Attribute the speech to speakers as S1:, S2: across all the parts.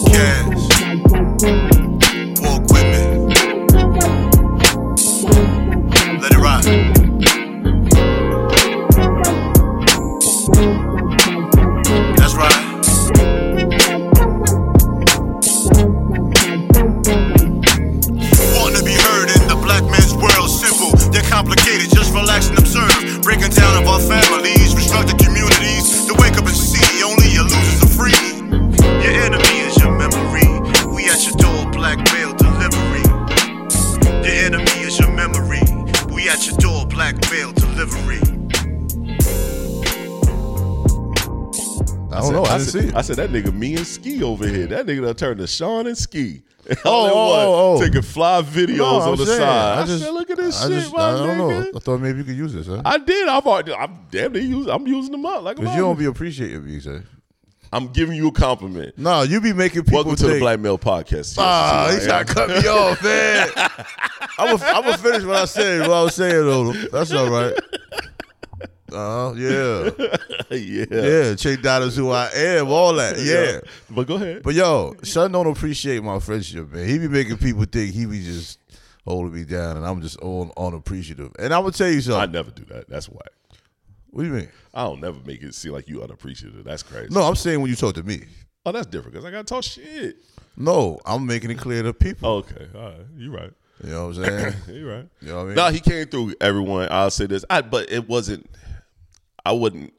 S1: Podcast. Walk with me. Let it ride. That's right. Wanting to be heard in the black man's world, simple, they're complicated, just relax and observe. Breaking down of our families, restructured communities, to wake up and see only your losers are free. Your enemy is your memory. We at your door, black mail delivery. Your enemy is your memory. We at your door, black mail delivery.
S2: I don't know. I didn't see it.
S3: I said that nigga me and Ski over here. That nigga done turned to Sean and Ski. Taking fly videos on the side. I said, look at this shit, my
S2: I don't
S3: nigga.
S2: know. I thought maybe you could use this, huh?
S3: I did. I'm using them up.
S2: Because you don't be appreciative, you say.
S3: I'm giving you a compliment.
S2: No, you be making people
S3: Welcome to the Black Male Podcast.
S2: He's trying to cut me off, man. I'm gonna finish what I said. What I was saying, though. That's all right. Yeah. Yeah, Che Dollars who I am, all that. Yeah.
S3: But go ahead.
S2: But yo, son don't appreciate my friendship, man. He be making people think he be just holding me down and I'm just unappreciative. And I'm gonna tell you something.
S3: I never do that. That's whack.
S2: What do you mean?
S3: I don't never make it seem like you unappreciative. That's crazy.
S2: No, I'm saying when you talk to me.
S3: Oh, that's different because I gotta talk shit.
S2: No, I'm making it clear to people.
S3: Okay, all right, you right.
S2: You know what I'm saying?
S3: You right.
S2: You know what I mean?
S3: No, he came through everyone. I'll say this. But it wasn't. I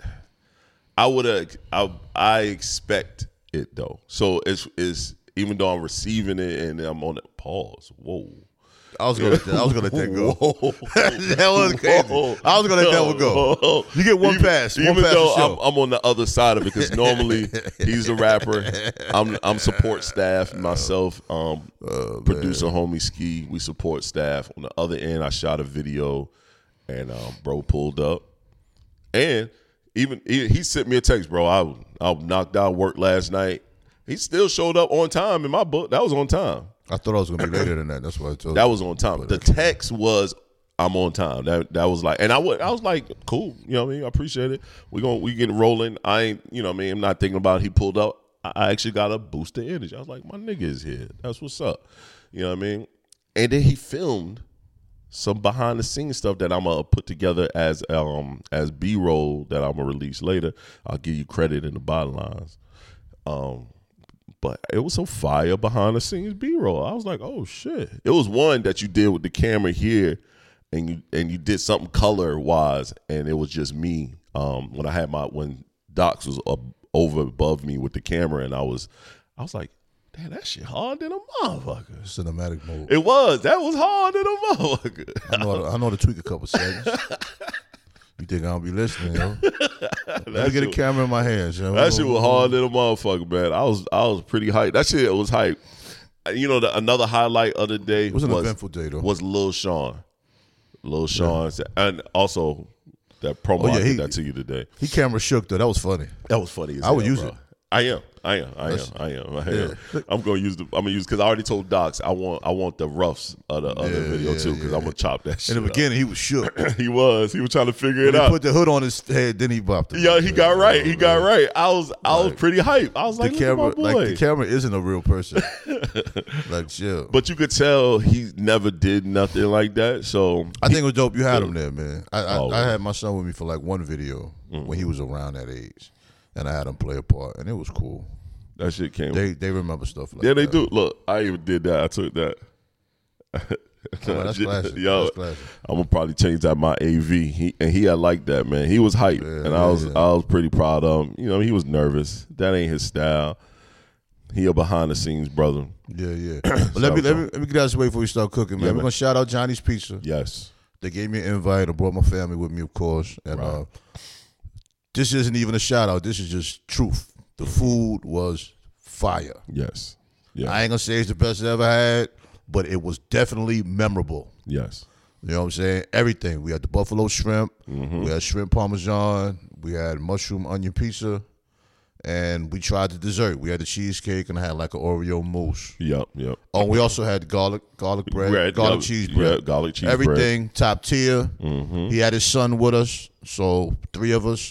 S3: expect it though. So it's even though I'm receiving it and I'm on it. Pause. Whoa.
S2: I was gonna let that go. That was crazy. I was gonna let that one go. You get one pass.
S3: Even
S2: one pass
S3: though I'm on the other side of it, because normally he's the rapper. I'm support staff myself. Producer homie Ski. We support staff. On the other end, I shot a video, and bro pulled up, and even he sent me a text, bro. I knocked out work last night. He still showed up on time in my book. That was on time.
S2: I thought I was gonna be later than that. That's why I told you.
S3: That was on time. The text was, "I'm on time." That was like, and I was like, cool. You know what I mean? I appreciate it. We getting rolling. I ain't, you know what I mean? I'm not thinking about it. He pulled up. I actually got a boost of energy. I was like, my nigga is here. That's what's up. You know what I mean? And then he filmed some behind the scenes stuff that I'm gonna put together as B-roll that I'm gonna release later. I'll give you credit in the bottom lines. But it was some fire behind the scenes B-roll. I was like, oh shit. It was one that you did with the camera here, and you did something color wise, and it was just me. When Docs was above me with the camera, and I was like, damn, that shit hard than a motherfucker.
S2: Cinematic mode.
S3: That was hard than a motherfucker.
S2: I know to tweak a couple settings. You think I don't be listening, yo? Let me get a camera in my hands, yo.
S3: That shit was hard than a motherfucker, man. I was pretty hyped. That shit was hype. You know, another highlight of the day
S2: it was an eventful day, though.
S3: Was Lil Sean. Lil Sean, and also that promo I did that to you today.
S2: He camera shook though. That was funny.
S3: That was funny.
S2: I would use it.
S3: I am. I'm gonna use because I already told Docs I want the roughs of the other video too, because I'm gonna chop that shit.
S2: In the beginning, he was shook.
S3: He was trying to figure it out.
S2: He put the hood on his head, then he bopped it.
S3: Yeah, he got right. I was pretty hyped. I was like,
S2: the camera,
S3: look at my boy.
S2: like the camera isn't a real person. Like chill.
S3: But you could tell he never did nothing like that. So
S2: I think it was dope. You had him there, man. I had my son with me for like one video when he was around that age. And I had them play a part, and it was cool.
S3: That shit came.
S2: They remember stuff like that.
S3: Yeah, they do. Look, I even did that. I took that.
S2: That's classic.
S3: Yo,
S2: that's classic.
S3: I'm gonna probably change that my AV. He had liked that, man. He was hyped, and I was pretty proud of him. You know, he was nervous. That ain't his style. He a behind the scenes brother.
S2: Yeah. But let me get out this way before we start cooking, man.
S3: Yeah,
S2: We're gonna shout out Johnny's Pizza.
S3: Yes,
S2: they gave me an invite. I brought my family with me, of course, and this isn't even a shout out. This is just truth. The food was fire.
S3: Yes. Yeah.
S2: I ain't gonna say it's the best I ever had, but it was definitely memorable.
S3: Yes.
S2: You know what I'm saying? Everything. We had the buffalo shrimp. We had shrimp parmesan. We had mushroom onion pizza. And we tried the dessert. We had the cheesecake and I had like an Oreo mousse.
S3: Yep.
S2: Oh, we also had garlic bread, garlic cheese bread.
S3: Yeah, garlic cheese
S2: Everything
S3: bread.
S2: Top tier. He had his son with us, so 3 of us.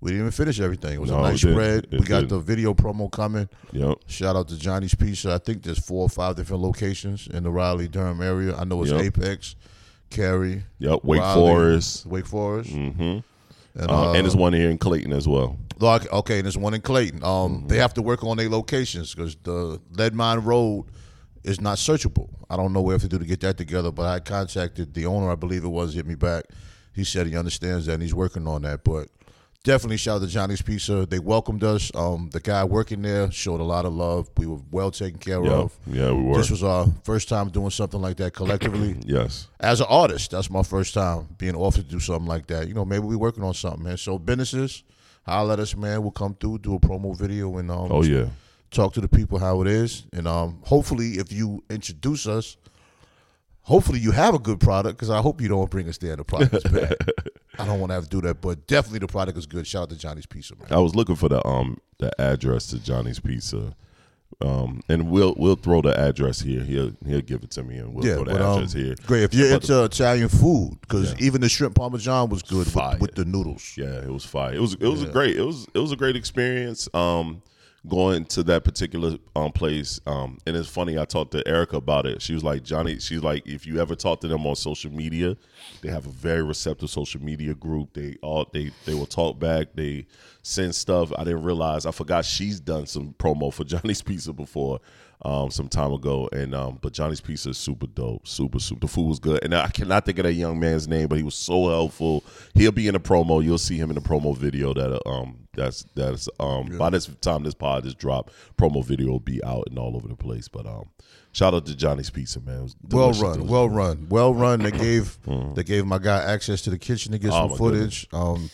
S2: We didn't even finish everything. It was
S3: No,
S2: a nice
S3: it didn't.
S2: spread.
S3: It
S2: We got
S3: didn't.
S2: the video promo coming.
S3: Yep.
S2: Shout out to Johnny's Pizza. I think there's 4 or 5 different locations in the Raleigh-Durham area. I know it's
S3: Yep.
S2: Apex, Cary,
S3: Yep. Wake
S2: Raleigh,
S3: Forest.
S2: Wake Forest.
S3: Mm-hmm.
S2: And,
S3: And there's one here in Clayton as well.
S2: okay, and there's one in Clayton. They have to work on their locations because the Lead Mine Road is not searchable. I don't know what we have to do to get that together, but I contacted the owner, I believe it was, hit me back. He said he understands that and he's working on that. But definitely shout out to Johnny's Pizza. They welcomed us. The guy working there showed a lot of love. We were well taken care
S3: Yep.
S2: of.
S3: Yeah, we were.
S2: This was our first time doing something like that collectively.
S3: Yes.
S2: As an artist, that's my first time being offered to do something like that. You know, maybe we're working on something, man. So businesses, holler at us, man. We'll come through, do a promo video, and
S3: Oh, yeah.
S2: talk to the people how it is. And hopefully, if you introduce us, hopefully you have a good product, because I hope you don't bring us there and the product is bad. I don't want to have to do that, but definitely the product is good. Shout out to Johnny's Pizza, man.
S3: I was looking for the address to Johnny's Pizza. And we'll throw the address here. He'll give it to me, and we'll throw the address here.
S2: Great. If you're
S3: But
S2: into Italian food, because even the shrimp parmesan was good with the noodles.
S3: Yeah, it was fire. It was great. It was a great experience. Going to that particular place, and it's funny. I talked to Erica about it. She was like, Johnny. She's like, if you ever talk to them on social media, they have a very receptive social media group. They will talk back. They send stuff. I didn't realize. I forgot she's done some promo for Johnny's Pizza before, some time ago. And but Johnny's Pizza is super dope. Super. The food was good, and I cannot think of that young man's name, but he was so helpful. He'll be in the promo. You'll see him in the promo video that's by this time this pod is dropped, promo video will be out and all over the place. But shout out to Johnny's Pizza, man. It was delicious.
S2: Well run. They gave my guy access to the kitchen to get some footage.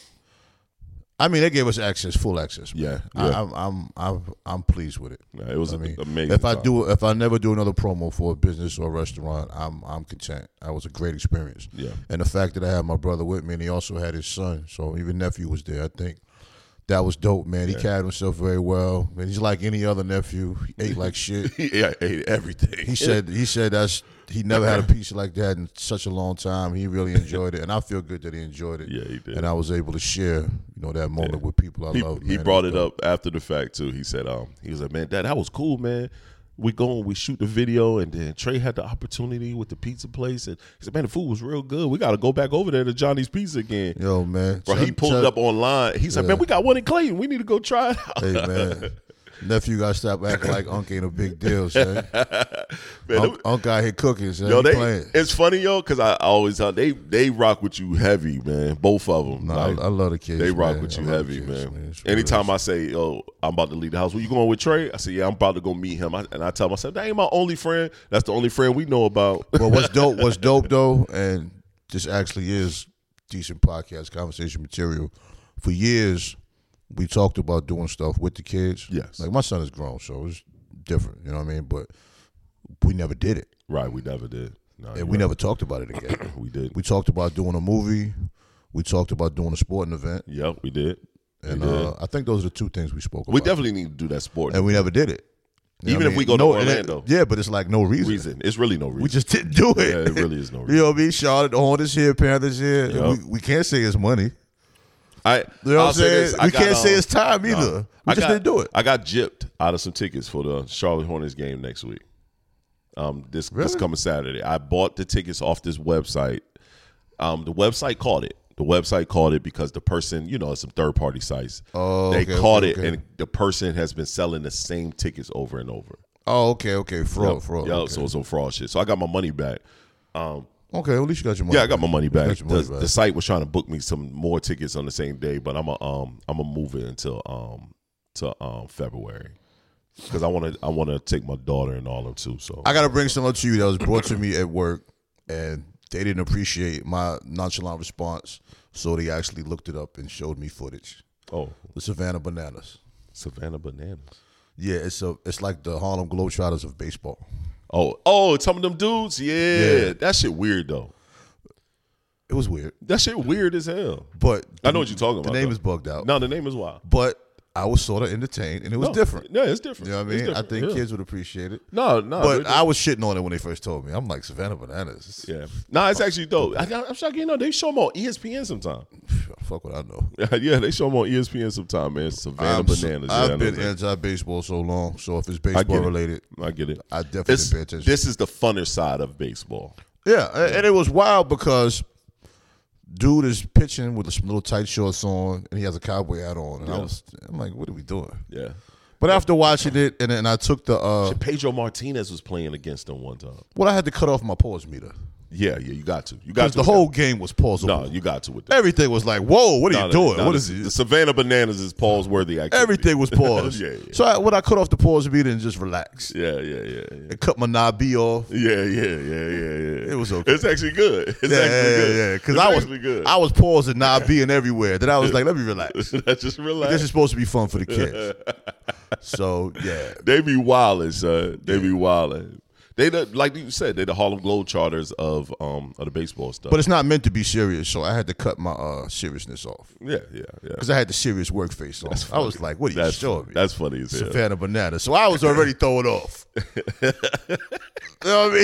S2: I mean, they gave us full access. Man.
S3: Yeah.
S2: I'm pleased with it.
S3: Yeah, it was amazing.
S2: If I never do another promo for a business or a restaurant, I'm content. That was a great experience.
S3: Yeah.
S2: And the fact that I had my brother with me, and he also had his son, so even nephew was there. I think that was dope, man. He carried himself very well. Man, he's like any other nephew. He ate like shit.
S3: He ate everything.
S2: He said he never had a pizza like that in such a long time. He really enjoyed it, and I feel good that he enjoyed it.
S3: Yeah, he did.
S2: And I was able to share, that moment with people I love.
S3: He
S2: man.
S3: brought it up after the fact too. He said, he was like, man, Dad, that was cool, man. We shoot the video, and then Trey had the opportunity with the pizza place, and he said, man, the food was real good. We got to go back over there to Johnny's Pizza again.
S2: Yo, man.
S3: Bro, he pulled it up online. He said, man, we got one in Clayton. We need to go try it out.
S2: Hey, man. Nephew got to stop acting like Unc ain't a big deal, son. Unc out here cooking, son.
S3: Yo,
S2: playing.
S3: It's funny, yo, because I always tell they rock with you heavy, man. Both of them.
S2: No, I love the kids.
S3: They rock
S2: man.
S3: with you
S2: I love
S3: heavy,
S2: the kids,
S3: man.
S2: It's
S3: Anytime I say, yo, I'm about to leave the house, where you going with Trey? I say, yeah, I'm about to go meet him. And I tell myself, that ain't my only friend. That's the only friend we know about.
S2: Well, what's dope though, and this actually is decent podcast conversation material. For years, we talked about doing stuff with the kids.
S3: Yes.
S2: Like my son is grown, so it's different. You know what I mean? But we never did it.
S3: Right, we never did. No,
S2: And we never talked about it again.
S3: We did.
S2: We talked about doing a movie. We talked about doing a sporting event.
S3: Yep, we did.
S2: And I think those are the two things we spoke about.
S3: We definitely need to do that sport.
S2: And we never did it. You
S3: Even
S2: know
S3: if
S2: what I
S3: we
S2: mean?
S3: go to Orlando.
S2: Yeah, but it's like no reason.
S3: It's really no reason.
S2: We just didn't do it.
S3: Yeah, it really is no reason.
S2: You know what I mean? Charlotte, the Hornets here, Panthers here.
S3: Yep.
S2: We can't say it's money.
S3: You
S2: know what I'm saying? We can't say it's time either. We just didn't do it.
S3: I got gypped out of some tickets for the Charlotte Hornets game next week. This coming Saturday. I bought the tickets off this website. The website caught it. The website caught it because the person, it's some third party sites.
S2: Oh,
S3: they caught it, and the person has been selling the same tickets over and over.
S2: Oh, okay. Fraud.
S3: Yeah,
S2: Okay.
S3: so some fraud shit. So I got my money back.
S2: Okay, at least you got your money.
S3: Yeah, I got my money back.
S2: You got your money back.
S3: The site was trying to book me some more tickets on the same day, but I'm gonna move it until to February because I want to take my daughter and all of them too. So
S2: I got to bring something to you that was brought to me at work, and they didn't appreciate my nonchalant response, so they actually looked it up and showed me footage.
S3: Oh,
S2: The Savannah Bananas.
S3: Savannah Bananas.
S2: Yeah, it's like the Harlem Globetrotters of baseball.
S3: Oh, some of them dudes. Yeah, that shit weird though.
S2: It was weird,
S3: That shit weird as hell.
S2: but
S3: I know what you're talking about.
S2: The name
S3: though.
S2: is bugged out.
S3: No, the name is wild.
S2: But I was sort of entertained, and it was different.
S3: Yeah, it's different.
S2: You know what I mean? I think kids would appreciate it.
S3: No,
S2: But I was shitting on it when they first told me. I'm like, Savannah Bananas.
S3: Yeah. No, it's actually dope. I'm shocked, they show them on ESPN sometime.
S2: Fuck what I know.
S3: Yeah, they show them on ESPN sometime, man. Savannah Bananas.
S2: I've been anti-baseball so long, so if it's baseball related,
S3: I get it.
S2: I definitely pay attention.
S3: This is the funner side of baseball.
S2: Yeah, and it was wild because dude is pitching with a little tight shorts on, and he has a cowboy hat on, and I'm like, what are we doing?
S3: Yeah.
S2: But after watching it, and then I took the
S3: Pedro Martinez was playing against them one time.
S2: well, I had to cut off my pause meter.
S3: Yeah, you got to. You got
S2: Because
S3: to.
S2: the whole game was pausable.
S3: No, you got to with that.
S2: Everything was like, whoa, what are you doing? What is
S3: The
S2: it?
S3: Savannah Bananas is pause-worthy activity.
S2: Everything was paused.
S3: Yeah.
S2: So I cut off the pause meter and just relaxed.
S3: Yeah.
S2: And cut my Nabi off.
S3: Yeah.
S2: It was okay.
S3: It's actually good. It's
S2: Yeah. Because I was pausing Nabi and everywhere. Then I was like, let me relax.
S3: Just relax.
S2: This is supposed to be fun for the kids. So, yeah.
S3: They be wildin', son. They be wildin'. They like you said, they the Harlem Globetrotters of the baseball stuff.
S2: But it's not meant to be serious, so I had to cut my seriousness off.
S3: Yeah.
S2: Because I had the serious work face on. I was like, what are you showing me?
S3: That's funny as hell.
S2: Savannah Banana. So I was already throwing off. You know what I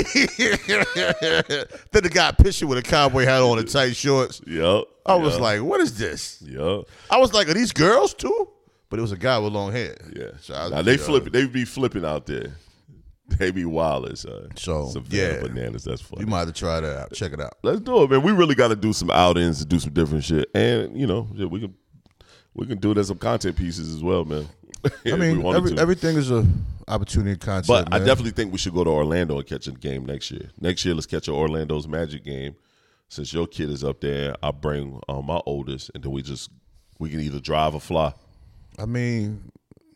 S2: mean? Then the guy pitching with a cowboy hat on and tight shorts.
S3: Yep.
S2: I was like, what is this?
S3: Yep.
S2: I was like, are these girls too? But it was a guy with long hair.
S3: Yeah.
S2: So
S3: now they be flipping out there. They be wildin', son.
S2: So,
S3: Savannah Bananas, that's funny.
S2: You might have to try that out. Check it out.
S3: Let's do it, man. We really got to do some outings and do some different shit, and we can do it as some content pieces as well, man.
S2: I mean, everything is a opportunity and concept.
S3: But
S2: man.
S3: I definitely think we should go to Orlando and catch a game next year. Next year, let's catch an Orlando's Magic game. Since your kid is up there, I'll bring my oldest, and then we can either drive or fly.
S2: I mean,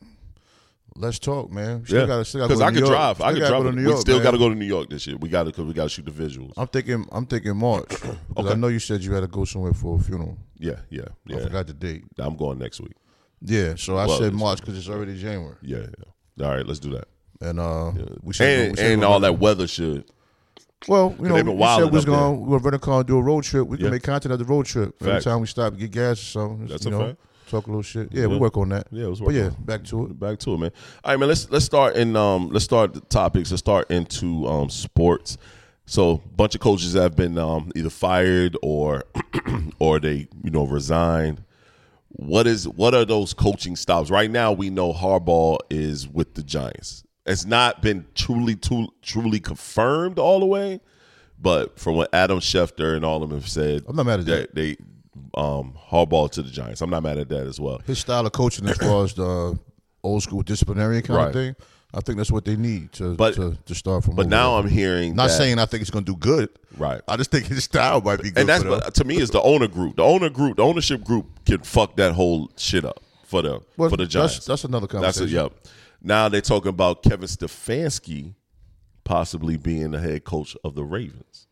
S2: let's talk, man.
S3: Because I could drive. I could drive. We still got to go to New York this year. We got to shoot the visuals.
S2: I'm thinking March. Okay. I know you said you had to go somewhere for a funeral.
S3: Yeah.
S2: I forgot the date.
S3: I'm going next week.
S2: Yeah, so I said March because it's already January.
S3: Yeah. All right, let's do that.
S2: And we should
S3: and all that weather should.
S2: Well, we said we was going to rent a car and do a road trip. We can make content of the road trip.
S3: Facts.
S2: Every time we stop and get gas or something.
S3: That's a fact.
S2: Talk a little shit. Yeah, we work on that.
S3: Yeah,
S2: but yeah, back to it.
S3: Back to it, man. All right, man. Let's start the topics. Let's start into sports. So, a bunch of coaches have been either fired or they resigned. What are those coaching stops? Right now, we know Harbaugh is with the Giants. It's not been truly confirmed all the way, but from what Adam Schefter and all of them have said,
S2: I'm not mad at that.
S3: They Harbaugh to the Giants. I'm not mad at that as well.
S2: His style of coaching, as far as the old school disciplinary kind of thing, I think that's what they need to start from.
S3: But now I'm hearing
S2: saying I think it's going to do good.
S3: Right.
S2: I just think his style might be good.
S3: And that's to me is the owner group. The ownership group can fuck that whole shit up for the Giants.
S2: That's another conversation.
S3: Yep. Now they're talking about Kevin Stefanski possibly being the head coach of the Ravens.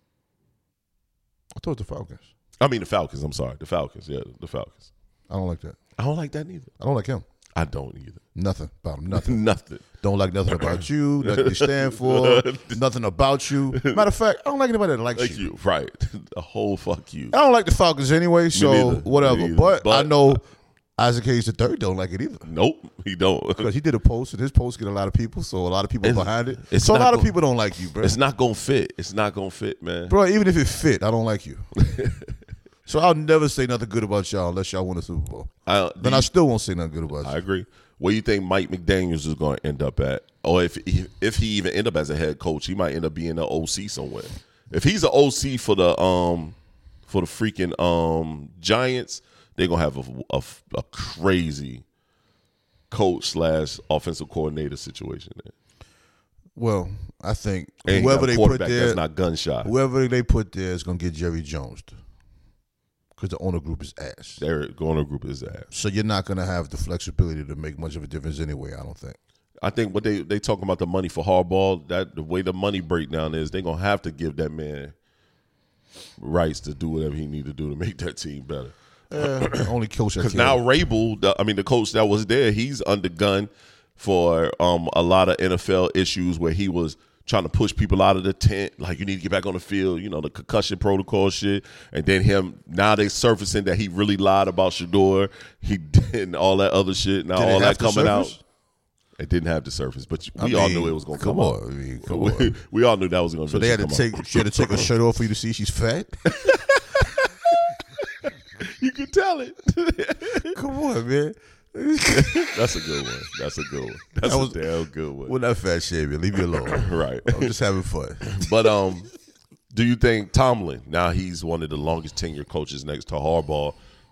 S2: I thought the Falcons.
S3: I mean the Falcons. I'm sorry, the Falcons. Yeah, the Falcons.
S2: I don't like that.
S3: I don't like that neither.
S2: I don't like him.
S3: I don't either.
S2: Nothing about him. Nothing.
S3: Nothing.
S2: Don't like nothing about you. Nothing you stand for. Nothing about you. Matter of fact, I don't like anybody that likes you.
S3: Right. The whole fuck you.
S2: I don't like the Falcons anyway, so whatever. But I know Isaac Hayes III don't like it either.
S3: Nope, he don't.
S2: Because he did a post, and his post get a lot of people, so a lot of people behind it. So a lot of people don't like you, bro.
S3: It's not going to fit. It's not going to fit, man.
S2: Bro, even if it fit, I don't like you. So I'll never say nothing good about y'all unless y'all win a Super Bowl. Then I still won't say nothing good about you.
S3: I agree. Where you think Mike McDaniels is going to end up at? Or if he even end up as a head coach, he might end up being an OC somewhere. If he's an OC for the freaking Giants, they're going to have a crazy coach / offensive coordinator situation there.
S2: Well, I think
S3: and
S2: whoever they put there,
S3: that's not gunshot.
S2: Whoever they put there is going to get Jerry Jones. Because the owner group is ass.
S3: Their owner group is ass.
S2: So you're not going to have the flexibility to make much of a difference anyway, I don't think.
S3: I think what they talking about the money for Harbaugh, that the way the money breakdown is, they're going to have to give that man rights to do whatever he need to do to make that team better.
S2: Only coach that
S3: because now Rabel, the coach that was there, he's under gun for a lot of NFL issues where he was trying to push people out of the tent, like you need to get back on the field, the concussion protocol shit. And then now they surfacing that he really lied about Shedeur. He did all that other shit. Now all that coming out. It didn't have to surface, but we all knew it was going to come out.
S2: Come on.
S3: We all knew that was going to.
S2: So they had to she had to take her shirt off for you to see she's fat.
S3: You can tell it.
S2: Come on, man.
S3: That's a good one. That's a damn good one.
S2: We're not fat shaming. Leave me alone.
S3: Right.
S2: I'm just having fun.
S3: But do you think Tomlin? Now he's one of the longest tenured coaches next to Harbaugh.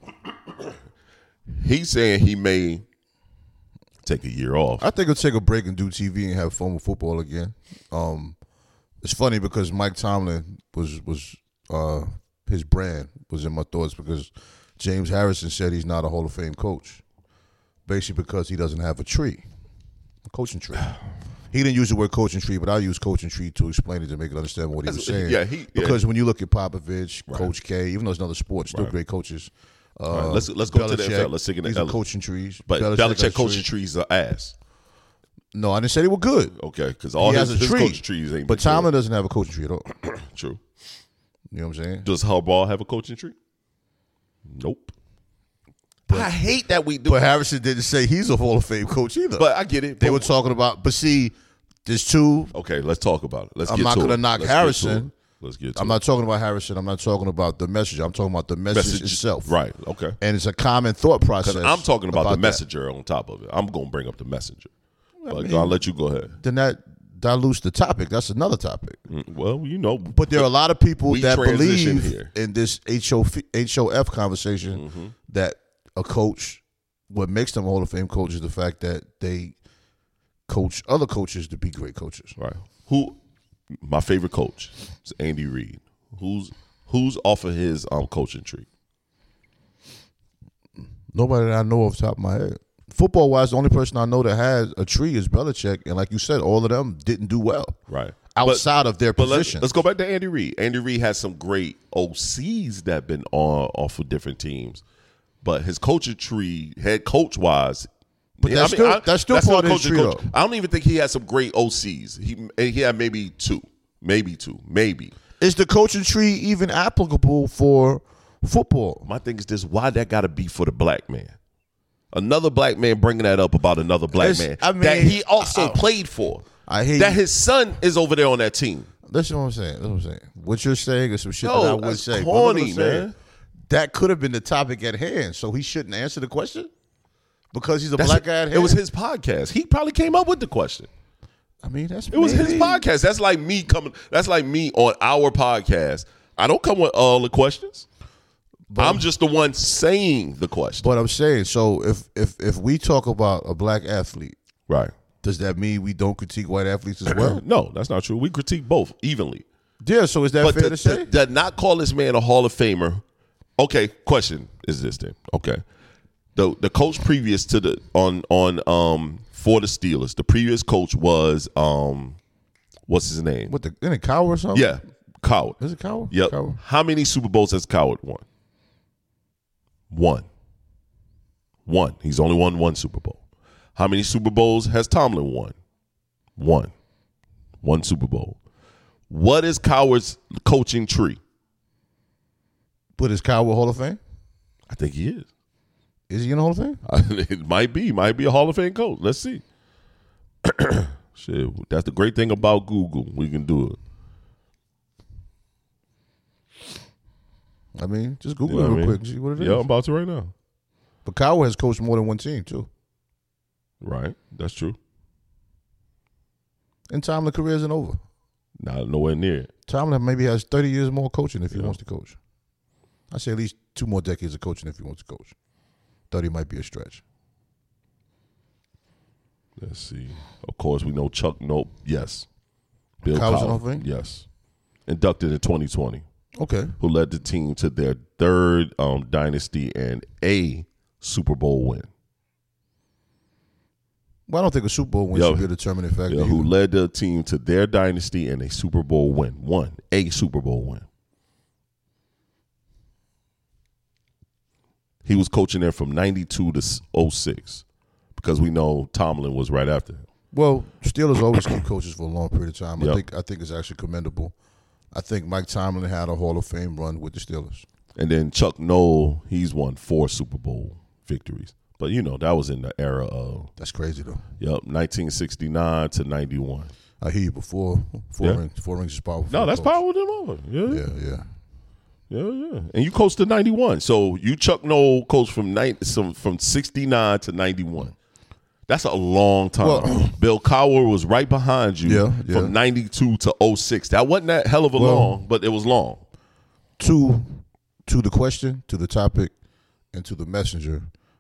S3: He's saying he may take a year off.
S2: I think he'll take a break and do TV and have fun with football again. It's funny because Mike Tomlin was his brand was in my thoughts because James Harrison said he's not a Hall of Fame coach. Basically because he doesn't have a coaching tree. He didn't use the word coaching tree, but I use coaching tree to explain it to make it understand what he was saying. Because when you look at Popovich, right. Coach K, even though it's another sport, still great coaches.
S3: Right. Let's go to the NFL. Let's take it.
S2: These are coaching trees.
S3: But Belichick coaching trees are ass.
S2: No, I didn't say they were good.
S3: Okay, because all his coaching trees ain't.
S2: But Tomlin doesn't have a coaching tree at all.
S3: True.
S2: You know what I'm saying?
S3: Does Harbaugh have a coaching tree? Nope. But I hate that we do.
S2: But Harrison didn't say he's a Hall of Fame coach either.
S3: But I get it.
S2: They were talking about. But see, there's two.
S3: Okay, let's talk about it.
S2: I'm not going to knock Harrison.
S3: Let's get to it.
S2: I'm not talking about Harrison. I'm not talking about the messenger. I'm talking about the message itself.
S3: Right. Okay.
S2: And it's a common thought process.
S3: Because I'm talking about the messenger on top of it. I'm going to bring up the messenger. But I'll let you go ahead.
S2: Then that dilutes the topic. That's another topic.
S3: Well,
S2: But there are a lot of people that believe in this HOF conversation that a coach, what makes them a Hall of Fame coach is the fact that they coach other coaches to be great coaches.
S3: Right. My favorite coach is Andy Reid. Who's off of his coaching tree?
S2: Nobody that I know off the top of my head. Football-wise, the only person I know that has a tree is Belichick, and like you said, all of them didn't do well.
S3: Right.
S2: Outside of their position.
S3: Let's go back to Andy Reid. Andy Reid has some great OCs that have been off of different teams, but his coaching tree, head coach-wise,
S2: but that's still part of his tree, though.
S3: I don't even think he had some great OCs. He had maybe two. Is
S2: the coaching tree even applicable for football?
S3: My thing is this: why that got to be for the black man? Another black man bringing that up about another black man that he also played for.
S2: I hate
S3: that his son is over there on that team.
S2: That's what I'm saying. What you're saying is some shit that I would say.
S3: Corny, man.
S2: That could have been the topic at hand, so he shouldn't answer the question because he's a black guy at hand.
S3: It was his podcast. He probably came up with the question.
S2: I mean, it
S3: was his podcast. That's like me coming. That's like me on our podcast. I don't come with all the questions. But I'm just the one saying the question.
S2: But I'm saying, so if we talk about a black athlete,
S3: right?
S2: Does that mean we don't critique white athletes as well?
S3: No, that's not true. We critique both evenly.
S2: Yeah, so is that fair to say?
S3: To not call this man a Hall of Famer. Okay, question is this then? Okay, the coach previous to the for the Steelers, the previous coach was what's his name?
S2: Isn't it Coward or something?
S3: Yeah, Coward.
S2: Is it Coward?
S3: Yep.
S2: Coward.
S3: How many Super Bowls has Coward won? One. He's only won one Super Bowl. How many Super Bowls has Tomlin won? One Super Bowl. What is Coward's coaching tree?
S2: But is Coward Hall of Fame?
S3: I think he is.
S2: Is he in the Hall of Fame?
S3: It might be. Might be a Hall of Fame coach. Let's see. Shit, that's the great thing about Google. We can do it.
S2: I mean, just Google it real quick and see what it is.
S3: Yeah, I'm about to right now.
S2: But Coward has coached more than one team, too.
S3: Right. That's true.
S2: And Tomlin's career isn't over.
S3: Not nowhere near it.
S2: Tomlin maybe has 30 years more coaching if he wants to coach. I say at least 2 more decades of coaching if he wants to coach. 30 might be a stretch.
S3: Let's see. Of course, we know Chuck Nope. Yes.
S2: Bill Cowher.
S3: Yes. Inducted in 2020.
S2: Okay.
S3: Who led the team to their third dynasty and a Super Bowl win.
S2: Well, I don't think a Super Bowl win should be a determining factor.
S3: Who led the team to their dynasty and a Super Bowl win. A Super Bowl win. He was coaching there from 92 to 06 because we know Tomlin was right after him.
S2: Well, Steelers always keep coaches for a long period of time.
S3: Yep.
S2: I think it's actually commendable. I think Mike Tomlin had a Hall of Fame run with the Steelers.
S3: And then Chuck Noll, he's won 4 Super Bowl victories. But, that was in the era of...
S2: That's crazy, though.
S3: 1969 to 91.
S2: I hear you before. Four rings is powerful.
S3: No, that's power with them over.
S2: Yeah.
S3: And you coached to 91. So you Chuck Noll coached from 69 to 91. That's a long time.
S2: Well,
S3: Bill Cowher was right behind you from 92 to 06. That wasn't that hell of a long, but it was long.
S2: To the question, to the topic, and to the messenger,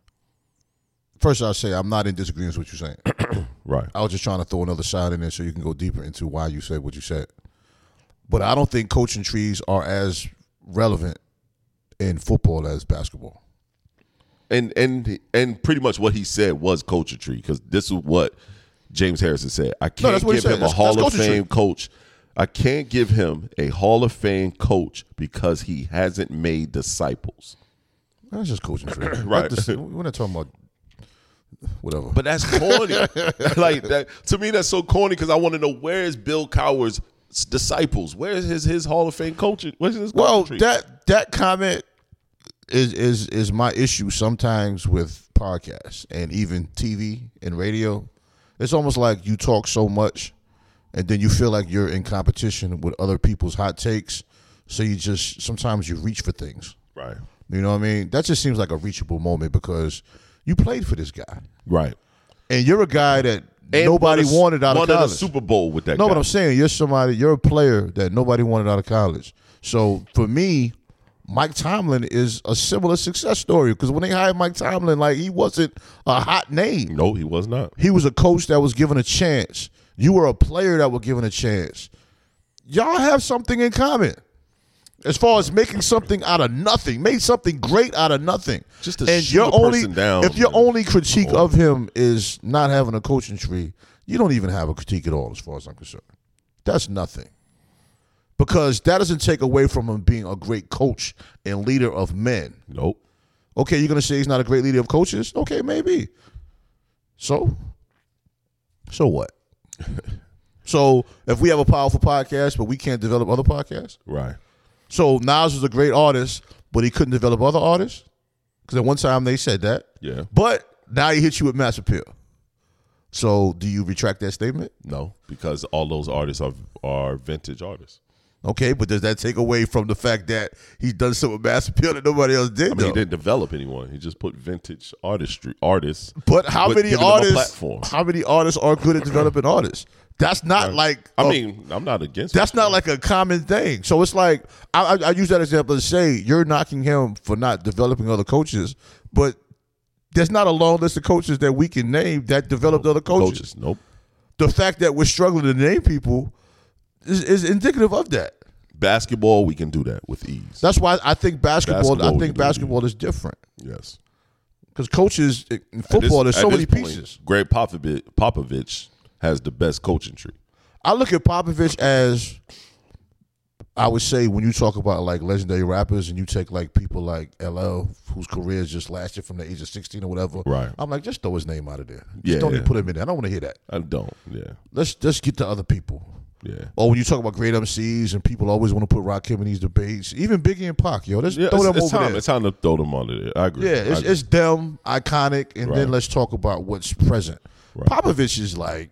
S2: first I'll say I'm not in disagreement with what you're saying.
S3: Right.
S2: I was just trying to throw another side in there so you can go deeper into why you said what you said. But I don't think coaching trees are as relevant in football as basketball.
S3: And pretty much what he said was coaching tree, because this is what James Harrison said. I can't give him a Hall of Fame coach. I can't give him a Hall of Fame coach because he hasn't made disciples.
S2: That's just coaching tree.
S3: Right.
S2: We're not talking about whatever.
S3: But that's corny. Like that to me, that's so corny because I want to know, where is Bill Cowher's disciples? Where is his Hall of Fame coaching? Where's his coaching tree?
S2: that comment is my issue sometimes with podcasts and even TV and radio. It's almost like you talk so much and then you feel like you're in competition with other people's hot takes. So sometimes you reach for things.
S3: Right.
S2: You know what I mean? That just seems like a reachable moment because you played for this guy.
S3: Right.
S2: And you're a guy that nobody wanted out of college.
S3: Won a Super Bowl with that guy.
S2: No, but I'm saying you're a player that nobody wanted out of college. So for me, Mike Tomlin is a similar success story because when they hired Mike Tomlin, like, he wasn't a hot name.
S3: No, he was not.
S2: He was a coach that was given a chance. You were a player that was given a chance. Y'all have something in common as far as making something out of nothing, made something great out of nothing.
S3: Just to shoot a person down.
S2: If your only critique of him is not having a coaching tree, you don't even have a critique at all as far as I'm concerned. That's nothing. Because that doesn't take away from him being a great coach and leader of men.
S3: Nope.
S2: Okay, you're going to say he's not a great leader of coaches? Okay, maybe. So what? So if we have a powerful podcast, but we can't develop other podcasts?
S3: Right.
S2: So Nas was a great artist, but he couldn't develop other artists? Because at one time they said that.
S3: Yeah.
S2: But now he hits you with mass appeal. So do you retract that statement?
S3: No, because all those artists are vintage artists.
S2: Okay, but does that take away from the fact that he's done some with mass appeal that nobody else did?
S3: I mean, he didn't develop anyone. He just put vintage artists.
S2: But how many artists?
S3: Platform.
S2: How many artists are good at developing artists? That's not like.
S3: I mean, I'm not against.
S2: That's not like a common thing. So it's like I use that example to say you're knocking him for not developing other coaches, but there's not a long list of coaches that we can name that developed other coaches.
S3: Nope.
S2: The fact that we're struggling to name people is indicative of that.
S3: Basketball, we can do that with ease.
S2: That's why I think basketball is different.
S3: Yes.
S2: Because coaches in football, there's so many pieces.
S3: Greg Popovich has the best coaching tree.
S2: I look at Popovich as, I would say, when you talk about like legendary rappers and you take like people like LL, whose careers just lasted from the age of 16 or whatever.
S3: Right.
S2: I'm like, just throw his name out of there. Just don't even put him in there. I don't want to hear that.
S3: I don't. Yeah.
S2: Let's get to other people.
S3: Yeah.
S2: Or when you talk about great MCs and people always want to put Rakim in these debates, even Biggie and Pac, yo, let's throw them over there.
S3: It's time to throw them under there. I agree.
S2: Yeah, it's them, iconic, and then let's talk about what's present. Right. Popovich is like,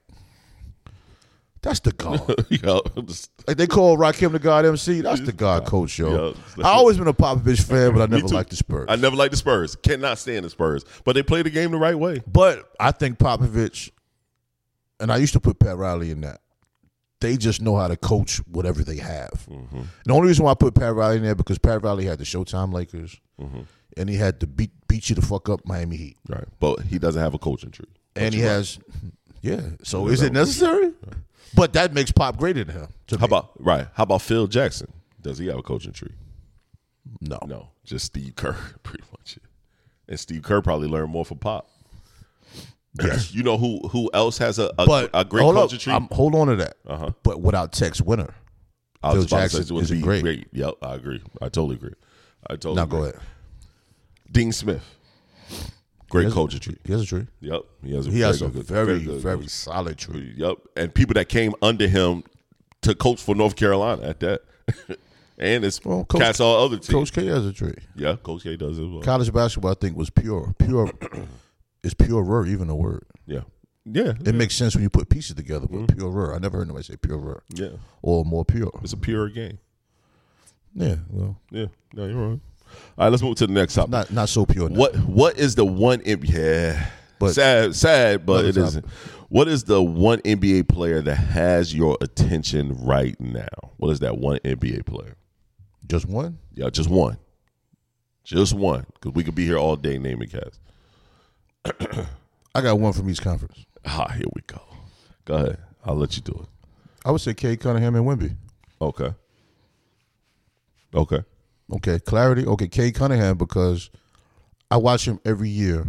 S2: that's the God. Like they call Rakim the God MC. That's the God coach, yo. I always been a Popovich fan, but I never liked the Spurs.
S3: I never liked the Spurs. Cannot stand the Spurs. But they play the game the right way.
S2: But I think Popovich, and I used to put Pat Riley in that, they just know how to coach whatever they have. Mm-hmm. The only reason why I put Pat Riley in there because Pat Riley had the Showtime Lakers, and he had to beat you the fuck up Miami Heat.
S3: Right, but he doesn't have a coaching tree.
S2: And he has, So is it necessary? Right. But that makes Pop greater than him.
S3: How about Phil Jackson? Does he have a coaching tree?
S2: No,
S3: just Steve Kerr, pretty much. And Steve Kerr probably learned more from Pop.
S2: Yes.
S3: You know who else has a great coaching tree?
S2: Hold on to that. But without Tex Winter, Phil Jackson is great.
S3: Yep, I agree. I totally agree.
S2: Now go ahead.
S3: Dean Smith. Great culture tree.
S2: He has a tree.
S3: Yep. He has
S2: a very
S3: good
S2: solid tree.
S3: Yep. And people that came under him to coach for North Carolina at that. And it's cats all other teams.
S2: Coach K has a tree.
S3: Yeah, Coach K does as well.
S2: College basketball, I think, was pure. Pure is purer, even a word.
S3: Yeah. Yeah.
S2: It makes sense when you put pieces together, but purer. I never heard nobody say purer.
S3: Yeah.
S2: Or more pure.
S3: It's a pure game.
S2: Yeah, well.
S3: Yeah. No, you're right. All right, let's move to the next topic.
S2: Not so pure.
S3: What is the one but sad, but it isn't. What is the one NBA player that has your attention right now? What is that one NBA player?
S2: Just one?
S3: Yeah, just one. Just one. Because we could be here all day naming cats.
S2: I got one from each conference.
S3: Here we go. Go ahead. I'll let you do it.
S2: I would say Cade Cunningham and Wemby.
S3: Okay.
S2: Okay, clarity. Okay, Cade Cunningham, because I watch him every year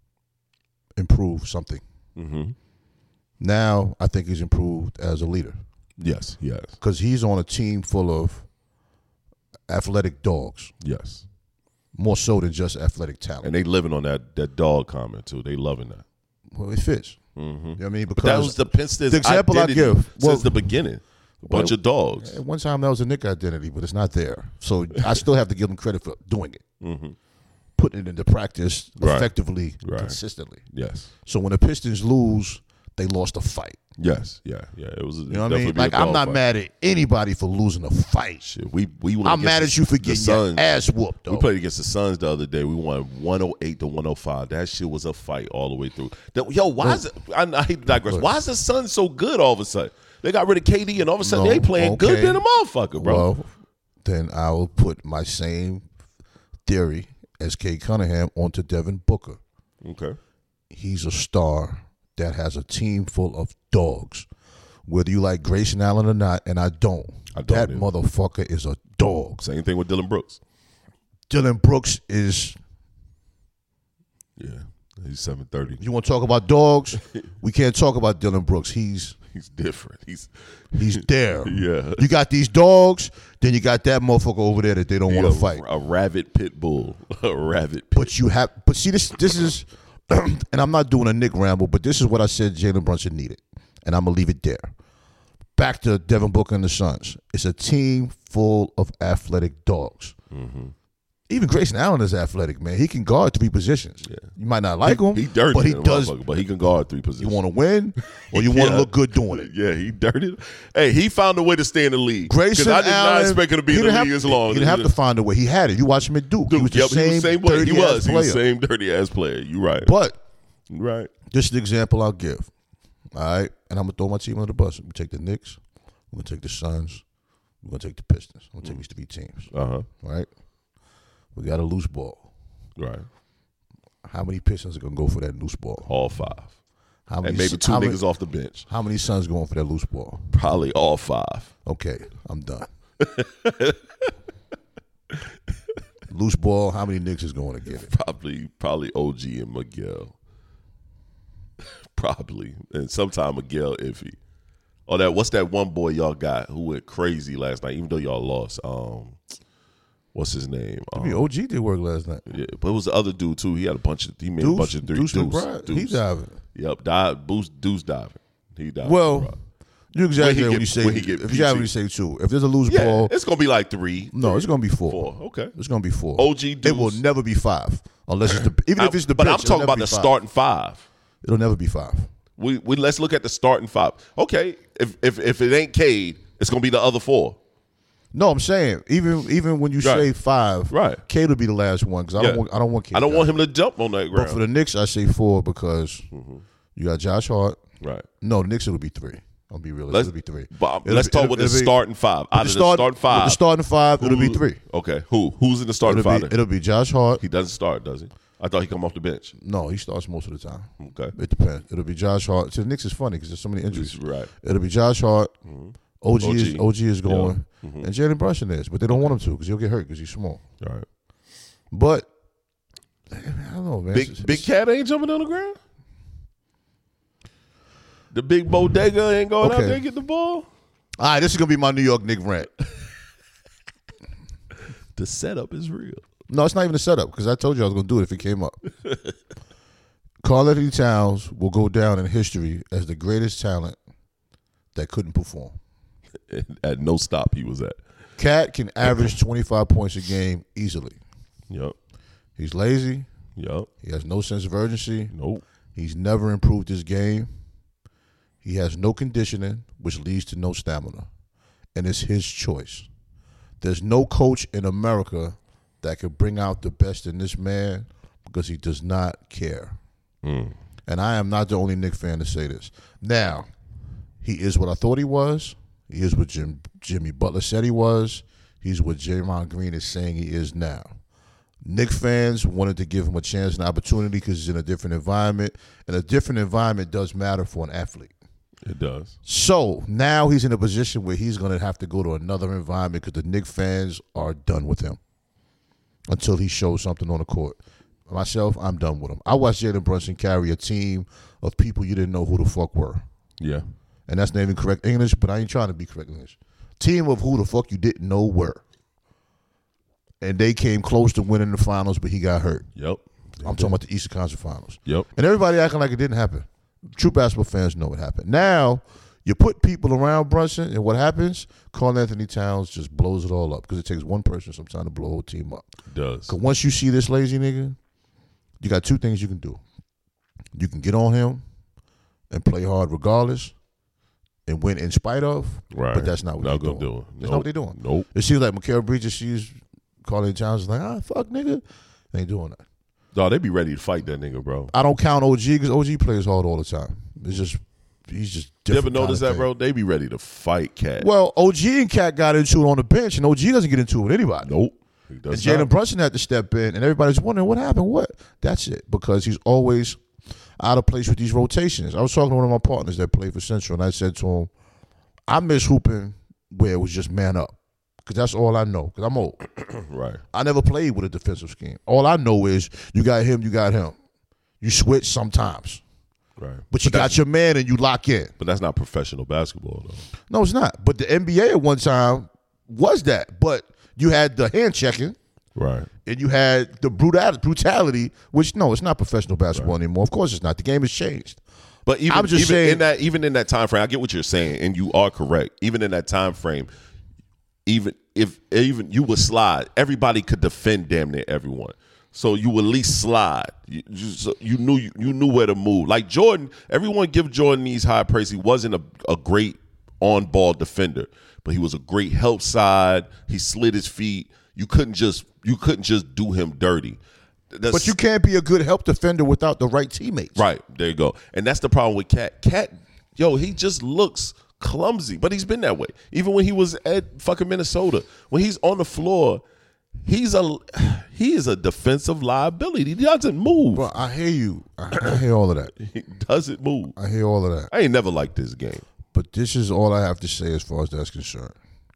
S2: improve something.
S3: Mm-hmm.
S2: Now I think he's improved as a leader.
S3: Yes.
S2: Because he's on a team full of athletic dogs.
S3: Yes.
S2: More so than just athletic talent.
S3: And they living on that dog comment, too. They loving that.
S2: Well, it fits.
S3: Mm-hmm.
S2: You know what I mean? Because
S3: that was the Penn State
S2: example I give
S3: since the beginning. A bunch of dogs.
S2: At one time, that was a Knick identity, but it's not there. So I still have to give them credit for doing it.
S3: Mm-hmm.
S2: Putting it into practice effectively, consistently.
S3: Yes.
S2: So when the Pistons lose, they lost a fight.
S3: Yes. Yeah. It was.
S2: You know what I mean? Like, I'm not mad at anybody for losing a fight.
S3: Shit,
S2: I'm mad at you for getting your ass whooped, though.
S3: We played against the Suns the other day. We won 108 to 105. That shit was a fight all the way through. Why is it? I hate to digress. Why is the Suns so good all of a sudden? They got rid of KD, and all of a sudden they playing good than a motherfucker, bro.
S2: Well, then I will put my same theory as Cade Cunningham onto Devin Booker.
S3: Okay.
S2: He's a star that has a team full of dogs. Whether you like Grayson Allen or not, and I don't that motherfucker is a dog.
S3: Same thing with Dylan Brooks.
S2: Dylan Brooks is...
S3: Yeah, he's 730.
S2: You want to talk about dogs? We can't talk about Dylan Brooks. He's
S3: different. He's
S2: there.
S3: Yeah.
S2: You got these dogs, then you got that motherfucker over there that they don't want to fight.
S3: A rabid pit bull. A rabid pit.
S2: But see, this is, and I'm not doing a Nick ramble, but this is what I said Jalen Brunson needed, and I'm going to leave it there. Back to Devin Booker and the Suns. It's a team full of athletic dogs. Mm-hmm. Even Grayson Allen is athletic, man. He can guard three positions. Yeah. You might not like him,
S3: he dirty,
S2: but he does.
S3: But he can guard three positions.
S2: You want to win, or you want to look good doing it?
S3: Yeah, he dirty. Hey, he found a way to stay in the league.
S2: Grayson
S3: I did
S2: Allen,
S3: not expect him to be in the league as long.
S2: He didn't have to find a way. He had it. You watch him at Duke. He was the same dirty ass player.
S3: He was the same dirty ass player. You right.
S2: But
S3: this
S2: is the example I'll give. All right, and I'm gonna throw my team under the bus. We take the Knicks. We're gonna take the Suns. We're gonna take the Pistons. We're gonna take these three teams. Right. We got a loose ball.
S3: Right.
S2: How many Pistons are going to go for that loose ball?
S3: All five. And maybe two niggas off the bench.
S2: How many Suns going for that loose ball?
S3: Probably all five.
S2: Okay, I'm done. Loose ball, how many Knicks is going to get it?
S3: Probably OG and Miguel. Probably. And sometime Miguel iffy. Or what's that one boy y'all got who went crazy last night, even though y'all lost? What's his name?
S2: OG did work last night.
S3: Yeah, but it was the other dude too. He made a bunch of threes.
S2: Deuce. He diving.
S3: Yep, Deuce diving. He diving.
S2: Well, you exaggerate when you say. If you have to say two, if there's a loose ball,
S3: it's gonna be like three.
S2: No, it's gonna be four.
S3: Okay,
S2: it's gonna be four.
S3: OG Deuce.
S2: It will never be five unless it's if it's the.
S3: But
S2: bench,
S3: I'm talking about the starting five.
S2: It'll never be five.
S3: We let's look at the starting five. Okay, if it ain't Cade, it's gonna be the other four.
S2: No, I'm saying even when you say five, Cade will be the last one because I don't want Cade.
S3: I don't want him to jump on that ground.
S2: But for the Knicks, I say four because you got Josh Hart.
S3: Right.
S2: No, the Knicks it'll be three. I'll be real. It'll be three.
S3: But let's talk with the starting five. Out of the starting five,
S2: the starting five, it'll be three.
S3: Okay. Who's in the starting five?
S2: It'll be Josh Hart.
S3: He doesn't start, does he? I thought he come off the bench.
S2: No, he starts most of the time.
S3: Okay.
S2: It depends. It'll be Josh Hart. So the Knicks is funny because there's so many injuries.
S3: Right.
S2: It'll be Josh Hart. OG is going, and Jalen Brunson is, but they don't want him to because he'll get hurt because he's small.
S3: Right.
S2: But I don't know, man.
S3: Big Cat ain't jumping on the ground. The big bodega ain't going out there and get the ball.
S2: All right, this is gonna be my New York Knicks rant.
S3: The setup is real.
S2: No, it's not even a setup because I told you I was gonna do it if it came up. Karl-Anthony Towns will go down in history as the greatest talent that couldn't perform.
S3: At no stop he was at.
S2: Cat can average 25 points a game easily.
S3: Yep.
S2: He's lazy.
S3: Yep.
S2: He has no sense of urgency.
S3: Nope.
S2: He's never improved his game. He has no conditioning, which leads to no stamina. And it's his choice. There's no coach in America that could bring out the best in this man because he does not care. And I am not the only Knicks fan to say this. Now, he is what I thought he was. He is what Jimmy Butler said he was. He's what Draymond Green is saying he is now. Knicks fans wanted to give him a chance and opportunity because he's in a different environment, and a different environment does matter for an athlete.
S3: It does.
S2: So now he's in a position where he's going to have to go to another environment because the Knicks fans are done with him until he shows something on the court. Myself, I'm done with him. I watched Jalen Brunson carry a team of people you didn't know who the fuck were.
S3: Yeah.
S2: And that's not even correct English, but I ain't trying to be correct English. Team of who the fuck you didn't know were. And they came close to winning the finals, but he got hurt.
S3: Yep.
S2: I'm talking about the Eastern Conference Finals.
S3: Yep.
S2: And everybody acting like it didn't happen. True basketball fans know it happened. Now, you put people around Brunson, and what happens? Karl-Anthony Towns just blows it all up because it takes one person sometimes to blow a whole team up.
S3: It does.
S2: Because once you see this lazy nigga, you got two things you can do. You can get on him and play hard regardless and win in spite of,
S3: Right.
S2: but that's not what they're doing.
S3: do it.
S2: That's not what they're doing.
S3: Nope.
S2: It seems like Mikal Bridges sees Karl-Anthony Towns like, fuck nigga. They ain't doing that.
S3: No, they be ready to fight that nigga, bro.
S2: I don't count OG because OG plays hard all the time. It's just he's just
S3: You ever
S2: different.
S3: notice
S2: kind
S3: that,
S2: of
S3: bro? They be ready to fight Cat.
S2: Well, OG and Cat got into it on the bench, and OG doesn't get into it with anybody.
S3: Nope. He
S2: And
S3: does
S2: Jalen
S3: not.
S2: Brunson had to step in, and everybody's wondering what happened. What? That's it, because he's always out of place with these rotations. I was talking to one of my partners that played for Central, and I said to him, I miss hooping where it was just man up, because that's all I know, because I'm old.
S3: Right.
S2: I never played with a defensive scheme. All I know is you got him, you got him. You switch sometimes.
S3: Right.
S2: But you got your man and you lock in.
S3: But that's not professional basketball, though.
S2: No, it's not. But the NBA at one time was that. But you had the hand checking.
S3: Right.
S2: And you had the brutality, which, no, it's not professional basketball anymore. Of course it's not. The game has changed.
S3: But even,
S2: I'm just
S3: even
S2: saying,
S3: even in that time frame, I get what you're saying, and you are correct. Even in that time frame, even you would slide, everybody could defend damn near everyone. So you would at least slide. You knew where to move. Like Jordan, everyone give Jordan these high praise. He wasn't a great on-ball defender, but he was a great help side. He slid his feet. You couldn't just do him dirty.
S2: but you can't be a good help defender without the right teammates.
S3: Right, there you go. And that's the problem with Cat. Cat, he just looks clumsy, but he's been that way. Even when he was at fucking Minnesota, when he's on the floor, he is a defensive liability. He doesn't move.
S2: Well, I hear you. I hear all of that.
S3: He doesn't move.
S2: I hear all of that.
S3: I ain't never liked this game.
S2: But this is all I have to say as far as that's concerned.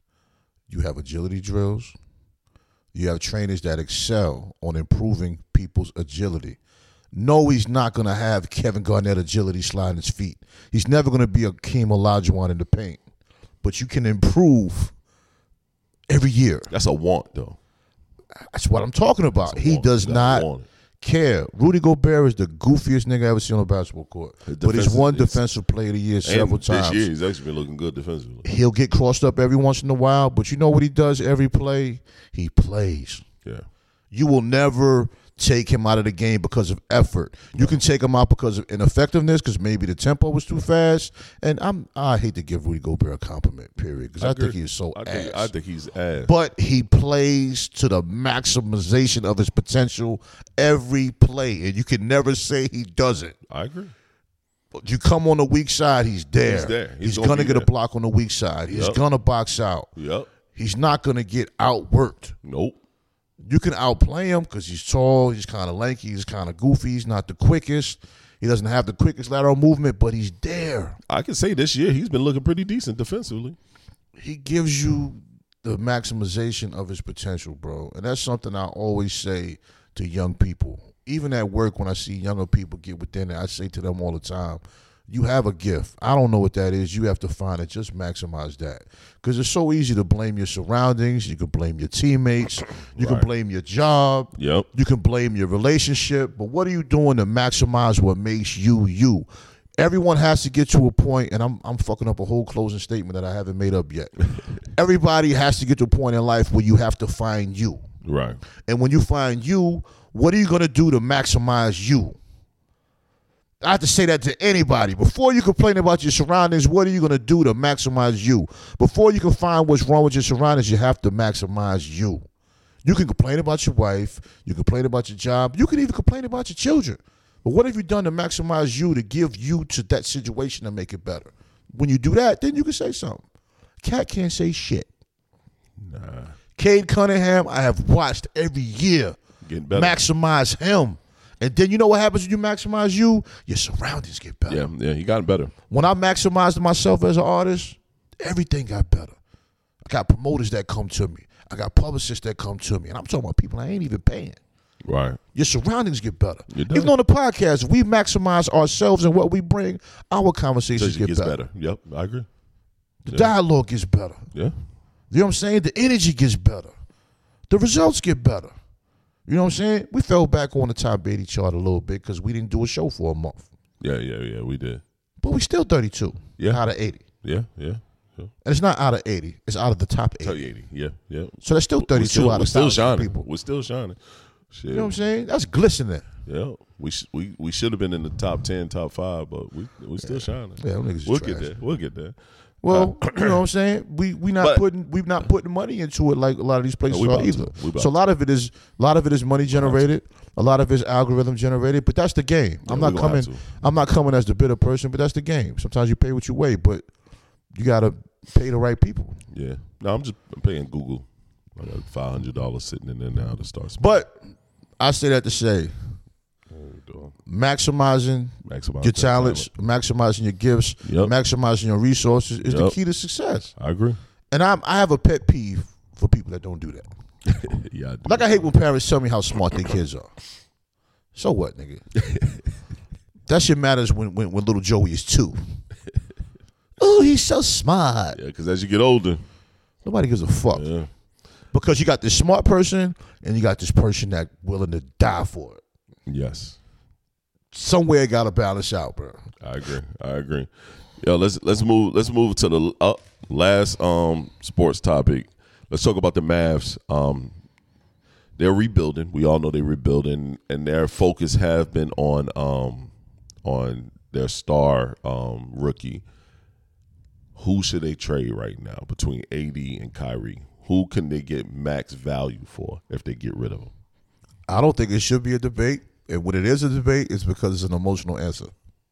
S2: You have agility drills. You have trainers that excel on improving people's agility. No, he's not going to have Kevin Garnett agility sliding his feet. He's never going to be a Hakeem Olajuwon in the paint. But you can improve every year.
S3: That's a want, though.
S2: That's what I'm talking about. He does not care. Rudy Gobert is the goofiest nigga I ever seen on a basketball court. But he's won Defensive Player of the Year several times.
S3: This year, he's actually been looking good defensively.
S2: He'll get crossed up every once in a while, but you know what he does every play? He plays.
S3: Yeah.
S2: You will never take him out of the game because of effort. You can take him out because of ineffectiveness, because maybe the tempo was too fast. And I hate to give Rudy Gobert a compliment, period, because I think he is so ass.
S3: I think he's ass.
S2: But he plays to the maximization of his potential every play, and you can never say he doesn't.
S3: I agree.
S2: You come on the weak side, he's there.
S3: He's there.
S2: He's going to get a block on the weak side. He's going to box out.
S3: Yep.
S2: He's not going to get outworked.
S3: Nope.
S2: You can outplay him because he's tall, he's kind of lanky, he's kind of goofy, he's not the quickest. He doesn't have the quickest lateral movement, but he's there.
S3: I can say this year he's been looking pretty decent defensively.
S2: He gives you the maximization of his potential, bro. And that's something I always say to young people. Even at work, when I see younger people get within it, I say to them all the time, You have a gift. I don't know what that is. You have to find it. Just maximize that. Because it's so easy to blame your surroundings. You can blame your teammates. You can blame your job.
S3: Yep.
S2: You can blame your relationship. But what are you doing to maximize what makes you you? Everyone has to get to a point, and I'm fucking up a whole closing statement that I haven't made up yet. Everybody has to get to a point in life where you have to find you.
S3: Right.
S2: And when you find you, what are you going to do to maximize you? I have to say that to anybody. Before you complain about your surroundings, what are you going to do to maximize you? Before you can find what's wrong with your surroundings, you have to maximize you. You can complain about your wife. You can complain about your job. You can even complain about your children. But what have you done to maximize you, to give you to that situation to make it better? When you do that, then you can say something. Cat can't say shit.
S3: Nah.
S2: Cade Cunningham, I have watched every year.
S3: Getting better.
S2: Maximize him. And then you know what happens when you maximize you? Your surroundings get better.
S3: Yeah, he got better.
S2: When I maximized myself as an artist, everything got better. I got promoters that come to me. I got publicists that come to me. And I'm talking about people I ain't even paying.
S3: Right.
S2: Your surroundings get better.
S3: It does.
S2: Even on the podcast, if we maximize ourselves and what we bring, our conversations get better.
S3: Yep, I agree.
S2: The dialogue gets better.
S3: Yeah.
S2: You know what I'm saying? The energy gets better. The results get better. You know what I'm saying? We fell back on the top 80 chart a little bit because we didn't do a show for a month.
S3: Yeah, we did.
S2: But we still 32 out of 80.
S3: Yeah.
S2: And it's not out of 80. It's out of the top 80.
S3: Top 80, yeah.
S2: So that's still 32 out of 1,000 people.
S3: We're still shining. Shit.
S2: You know what I'm saying? That's glistening.
S3: Yeah, we should have been in the top 10, top 5, but we still shining.
S2: Yeah, them niggas
S3: We'll
S2: trash.
S3: get there. We'll get there.
S2: Well, you know what I'm saying? We're not putting money into it like a lot of these places are either. So a lot of it is money generated. A lot of it is algorithm generated. But that's the game.
S3: Yeah,
S2: I'm not coming as the bitter person, but that's the game. Sometimes you pay what you weigh, but you gotta pay the right people.
S3: Yeah. No, I'm paying Google. I got $500 sitting in there now to start.
S2: But I say that to say, maximizing your talents, maximizing your gifts, maximizing your resources is the key to success.
S3: I agree.
S2: And I have a pet peeve for people that don't do that.
S3: Yeah, I do.
S2: Like I hate when parents tell me how smart their kids are. So what, nigga? That shit matters when little Joey is 2. Oh, he's so smart.
S3: Yeah, because as you get older,
S2: nobody gives a fuck.
S3: Yeah.
S2: Because you got this smart person and you got this person that willing to die for it.
S3: Yes.
S2: Somewhere got to balance out, bro.
S3: I agree. Yo, let's move to the last sports topic. Let's talk about the Mavs. They're rebuilding. We all know they're rebuilding, and their focus have been on their star rookie. Who should they trade right now between AD and Kyrie? Who can they get max value for if they get rid of him?
S2: I don't think it should be a debate. And when it is a debate, it's because it's an emotional answer.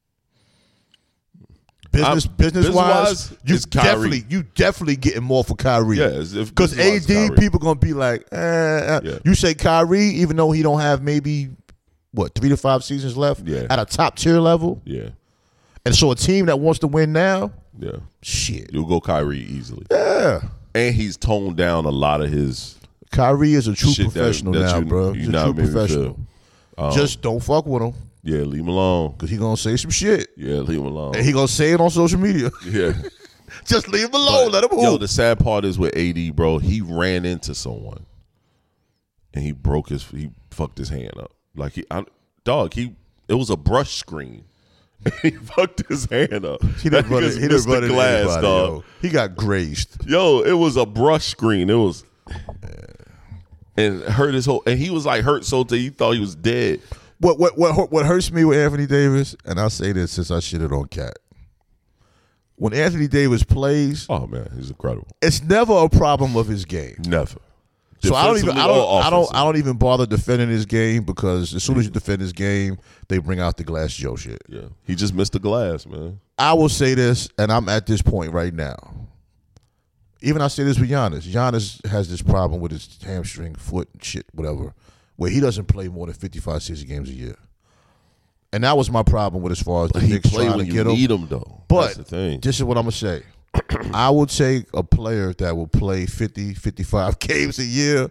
S2: Business wise, you definitely getting more for Kyrie.
S3: Yeah,
S2: because AD, people gonna be like, You say Kyrie, even though he don't have maybe 3 to 5 seasons left at a top tier level.
S3: Yeah,
S2: and so a team that wants to win now, shit,
S3: you'll go Kyrie easily.
S2: Yeah,
S3: and he's toned down a lot of his.
S2: Kyrie is a true professional now, bro. He's a true professional. Just don't fuck with him.
S3: Yeah, leave him alone.
S2: Because he going to say some shit.
S3: Yeah, leave him alone.
S2: And he going to say it on social media.
S3: Yeah.
S2: Just leave him alone. Let him hoop.
S3: Yo, the sad part is with AD, bro, he ran into someone. And he fucked his hand up. Like, it was a brush screen. He fucked his hand up.
S2: He didn't run it glass, dog. Yo. He got grazed.
S3: Yo, it was a brush screen. It was... And hurt his whole... And he was, like, hurt so he thought he was dead.
S2: What hurts me with Anthony Davis, and I'll say this since I shitted on Cat. When Anthony Davis plays...
S3: Oh, man, he's incredible.
S2: It's never a problem of his game.
S3: Never.
S2: So I don't even bother defending his game because as soon as you defend his game, they bring out the Glass Joe shit.
S3: Yeah. He just missed the glass, man.
S2: I will say this, and I'm at this point right now. Even I say this with Giannis. Giannis has this problem with his hamstring, foot, shit, whatever, where he doesn't play more than 55, 60 games a year. And that was my problem with as far as the Knicks trying to get him.
S3: Need him, though.
S2: But
S3: that's the thing.
S2: This is what I'm going to say. I will take a player that will play 50, 55 games a year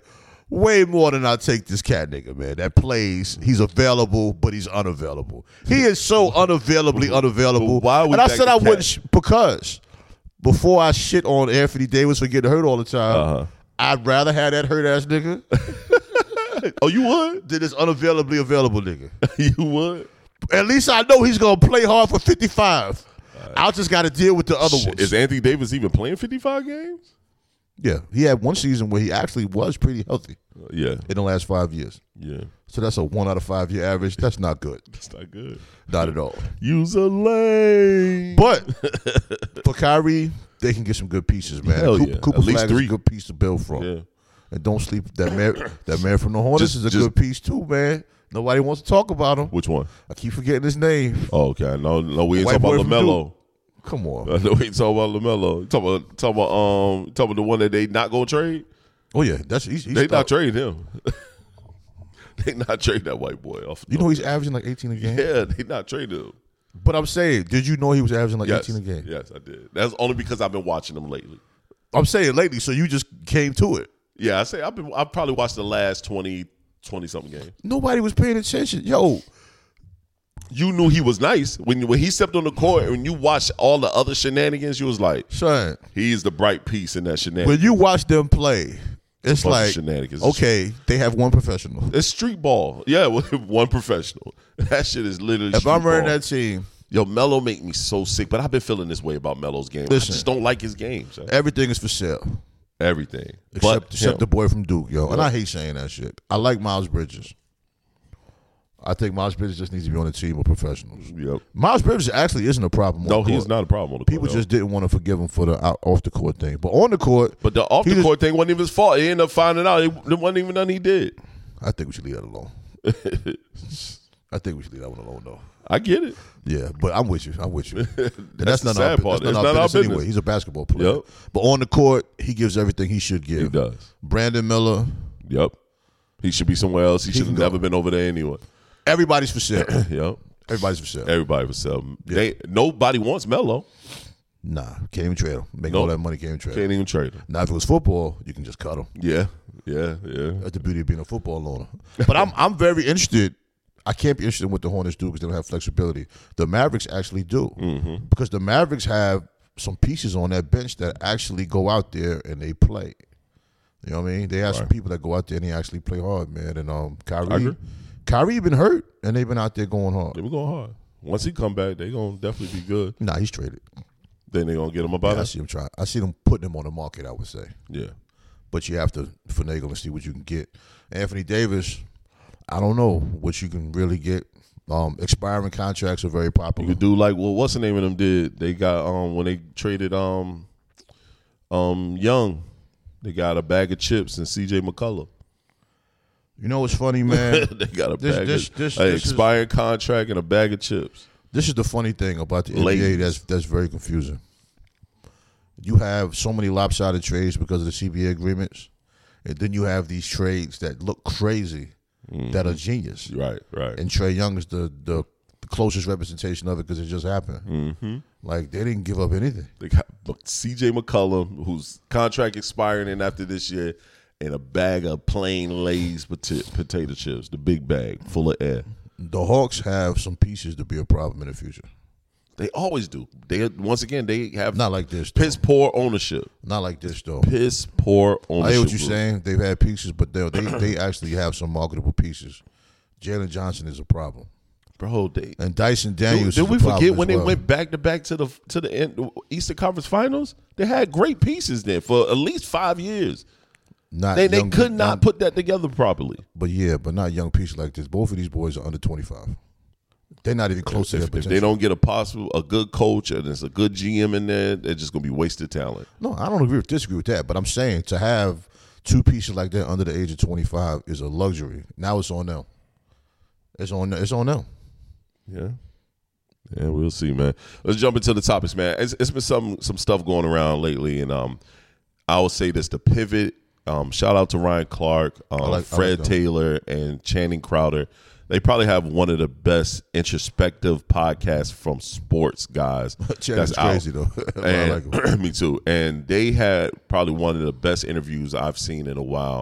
S2: way more than I take this cat nigga, man. That plays, he's available, but he's unavailable. He is so unavailably unavailable.
S3: Why would
S2: and I
S3: that
S2: said I
S3: cat?
S2: wouldn't because before I shit on Anthony Davis for getting hurt all the time, I'd rather have that hurt ass nigga
S3: Oh, you would?
S2: than this unavailably available nigga.
S3: You would?
S2: At least I know he's gonna play hard for 55. I just got to deal with the other ones.
S3: Is Anthony Davis even playing 55 games?
S2: Yeah, he had one season where he actually was pretty healthy
S3: Yeah.
S2: in the last 5 years.
S3: Yeah.
S2: So that's a 1 out of 5 year average. That's not good.
S3: That's not good.
S2: Not at all.
S3: Use a lane.
S2: But for Kyrie, they can get some good pieces, man.
S3: Hell yeah.
S2: Cooper
S3: At least
S2: Flag is
S3: 3.
S2: a good piece to build from.
S3: Yeah.
S2: And don't sleep that man from the Hornets is a good piece too, man. Nobody wants to talk about him.
S3: Which one?
S2: I keep forgetting his name.
S3: Oh, okay. No, we ain't
S2: White
S3: talking
S2: boy
S3: about
S2: from
S3: LaMelo.
S2: Come on.
S3: I know we ain't talking about LaMelo. Talking about the one that they not gonna trade.
S2: Oh yeah, he's
S3: They not trading him. They not trading that white boy off.
S2: You know he's averaging like 18 a game.
S3: Yeah, they not trading him.
S2: But I'm saying, did you know he was averaging like 18 a game?
S3: Yes, I did. That's only because I've been watching him lately.
S2: I'm saying lately, so you just came to it.
S3: Yeah, I've probably watched the last 20 something games.
S2: Nobody was paying attention. Yo,
S3: You knew he was nice when he stepped on the court and you watched all the other shenanigans. You was like,
S2: son,
S3: he's the bright piece in that shenanigans.
S2: when you watch them play, it's
S3: Bunch of
S2: like,
S3: shenanigans.
S2: okay, they have one professional.
S3: It's street ball. Yeah, with one professional. That shit is literally
S2: If
S3: street
S2: I'm running
S3: ball.
S2: that team,
S3: Yo, Melo make me so sick, but I've been feeling this way about Melo's game.
S2: Listen.
S3: I just don't like his game. Son.
S2: everything is for sale.
S3: Everything.
S2: Except
S3: him.
S2: the boy from Duke, yo. And I hate saying that shit. I like Miles Bridges. I think Miles Bridges just needs to be on a team of professionals.
S3: Yep.
S2: Miles Bridges actually isn't a problem on
S3: No,
S2: the court.
S3: he's not a problem on the
S2: People
S3: court.
S2: just didn't want to forgive him for the off the court thing. But on the court,
S3: But the off
S2: he
S3: the court thing wasn't even his fault. He ended up finding out it wasn't even nothing he did.
S2: I think we should leave that alone. I think we should leave that one alone, though.
S3: I get it.
S2: Yeah, but I'm with you. I'm with you. And
S3: That's the
S2: none
S3: sad
S2: of
S3: part.
S2: That's
S3: It's
S2: none of
S3: not
S2: our
S3: our
S2: business anyway.
S3: business.
S2: He's a basketball player.
S3: Yep.
S2: But on the court, he gives everything he should give.
S3: He does.
S2: Brandon Miller,
S3: Yep. He should be somewhere else. He should have
S2: can go.
S3: never been over there anyway.
S2: everybody's for sale.
S3: Yep.
S2: Everybody's for sale.
S3: Everybody was selling. Nobody wants Melo.
S2: Nah, can't even trade him. Make
S3: Nope.
S2: all that money, can't even trade him.
S3: Can't even trade him.
S2: Now, if it was football, you can just cut him.
S3: Yeah. Yeah.
S2: That's the beauty of being a football owner. But I'm very interested. I can't be interested in what the Hornets do because they don't have flexibility. The Mavericks actually do. Because the Mavericks have some pieces on that bench that actually go out there and they play. You know what I mean? They have some people that go out there and they actually play hard, man. And Kyrie been hurt and they've been out there going hard.
S3: They were going hard. Once he come back, they gonna definitely be good.
S2: Nah, he's traded.
S3: Then they gonna get him about
S2: I
S3: it.
S2: see him try. I see them putting him on the market, I would say.
S3: Yeah.
S2: But you have to finagle and see what you can get. Anthony Davis, I don't know what you can really get. Expiring contracts are very
S3: You
S2: popular.
S3: could do like what's the name of them did? They got when they traded Young, they got a bag of chips and CJ McCullough.
S2: You know what's funny, man?
S3: They got a
S2: This-
S3: bag
S2: this-
S3: of
S2: this-
S3: an
S2: this is-
S3: expired contract and a bag of chips.
S2: This is the funny thing about the
S3: Ladies.
S2: NBA that's very confusing. You have so many lopsided trades because of the CBA agreements, and then you have these trades that look crazy that are genius.
S3: Right.
S2: And Trae Young is the closest representation of it because it just happened.
S3: Mm-hmm.
S2: Like, they didn't give up anything.
S3: They got CJ McCollum, whose contract expiring in after this year, and a bag of plain Lay's potato chips, the big bag full of air.
S2: The Hawks have some pieces to be a problem in the future.
S3: They always do. They have
S2: Not like this, though.
S3: piss poor ownership.
S2: Not like this, though.
S3: Piss poor ownership.
S2: I hear what you're saying. They've had pieces, but they actually have some marketable pieces. Jalen Johnson is a problem.
S3: Bro,
S2: And Dyson Daniels.
S3: Did
S2: is
S3: we
S2: a problem
S3: forget
S2: as
S3: when they
S2: well.
S3: went back to back to the end, Eastern Conference Finals? They had great pieces there for at least 5 years. They could not put that together properly.
S2: But not young pieces like this. Both of these boys are under 25. They're not even close to their
S3: If
S2: potential.
S3: they don't get a good coach and there's a good GM in there, they're just gonna be wasted talent.
S2: No, I don't disagree with that. But I'm saying to have two pieces like that under the age of 25 is a luxury. Now it's on them. It's on them.
S3: Yeah, we'll see, man. Let's jump into the topics, man. It's been some stuff going around lately, and I will say this: the pivot. Shout out to Ryan Clark, Fred Taylor, and Channing Crowder. They probably have one of the best introspective podcasts from sports guys.
S2: Channing's crazy though.
S3: And,
S2: I like him.
S3: me too. And they had probably one of the best interviews I've seen in a while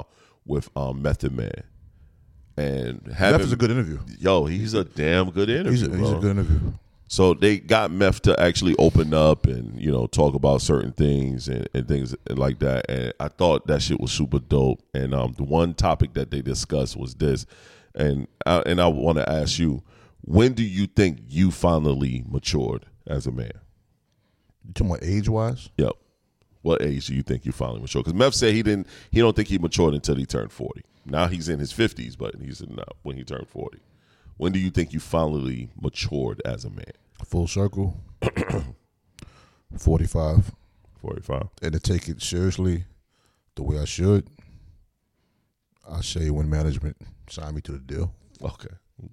S3: with Method Man, and having
S2: Meth is a good interview.
S3: Yo, he's a damn good interview.
S2: He's a good interview.
S3: So they got Meth to actually open up and talk about certain things and things like that. And I thought that shit was super dope. And the one topic that they discussed was this, and I want to ask you, when do you think you finally matured as a man?
S2: You talking about age-wise?
S3: Yep. What age do you think you finally matured? Because Meth said he don't think he matured until he turned 40. Now he's in his 50s, but he said not when he turned 40. When do you think you finally matured as a man?
S2: Full circle. 45.
S3: 45.
S2: And to take it seriously the way I should, I say when management signed me to the deal.
S3: Okay.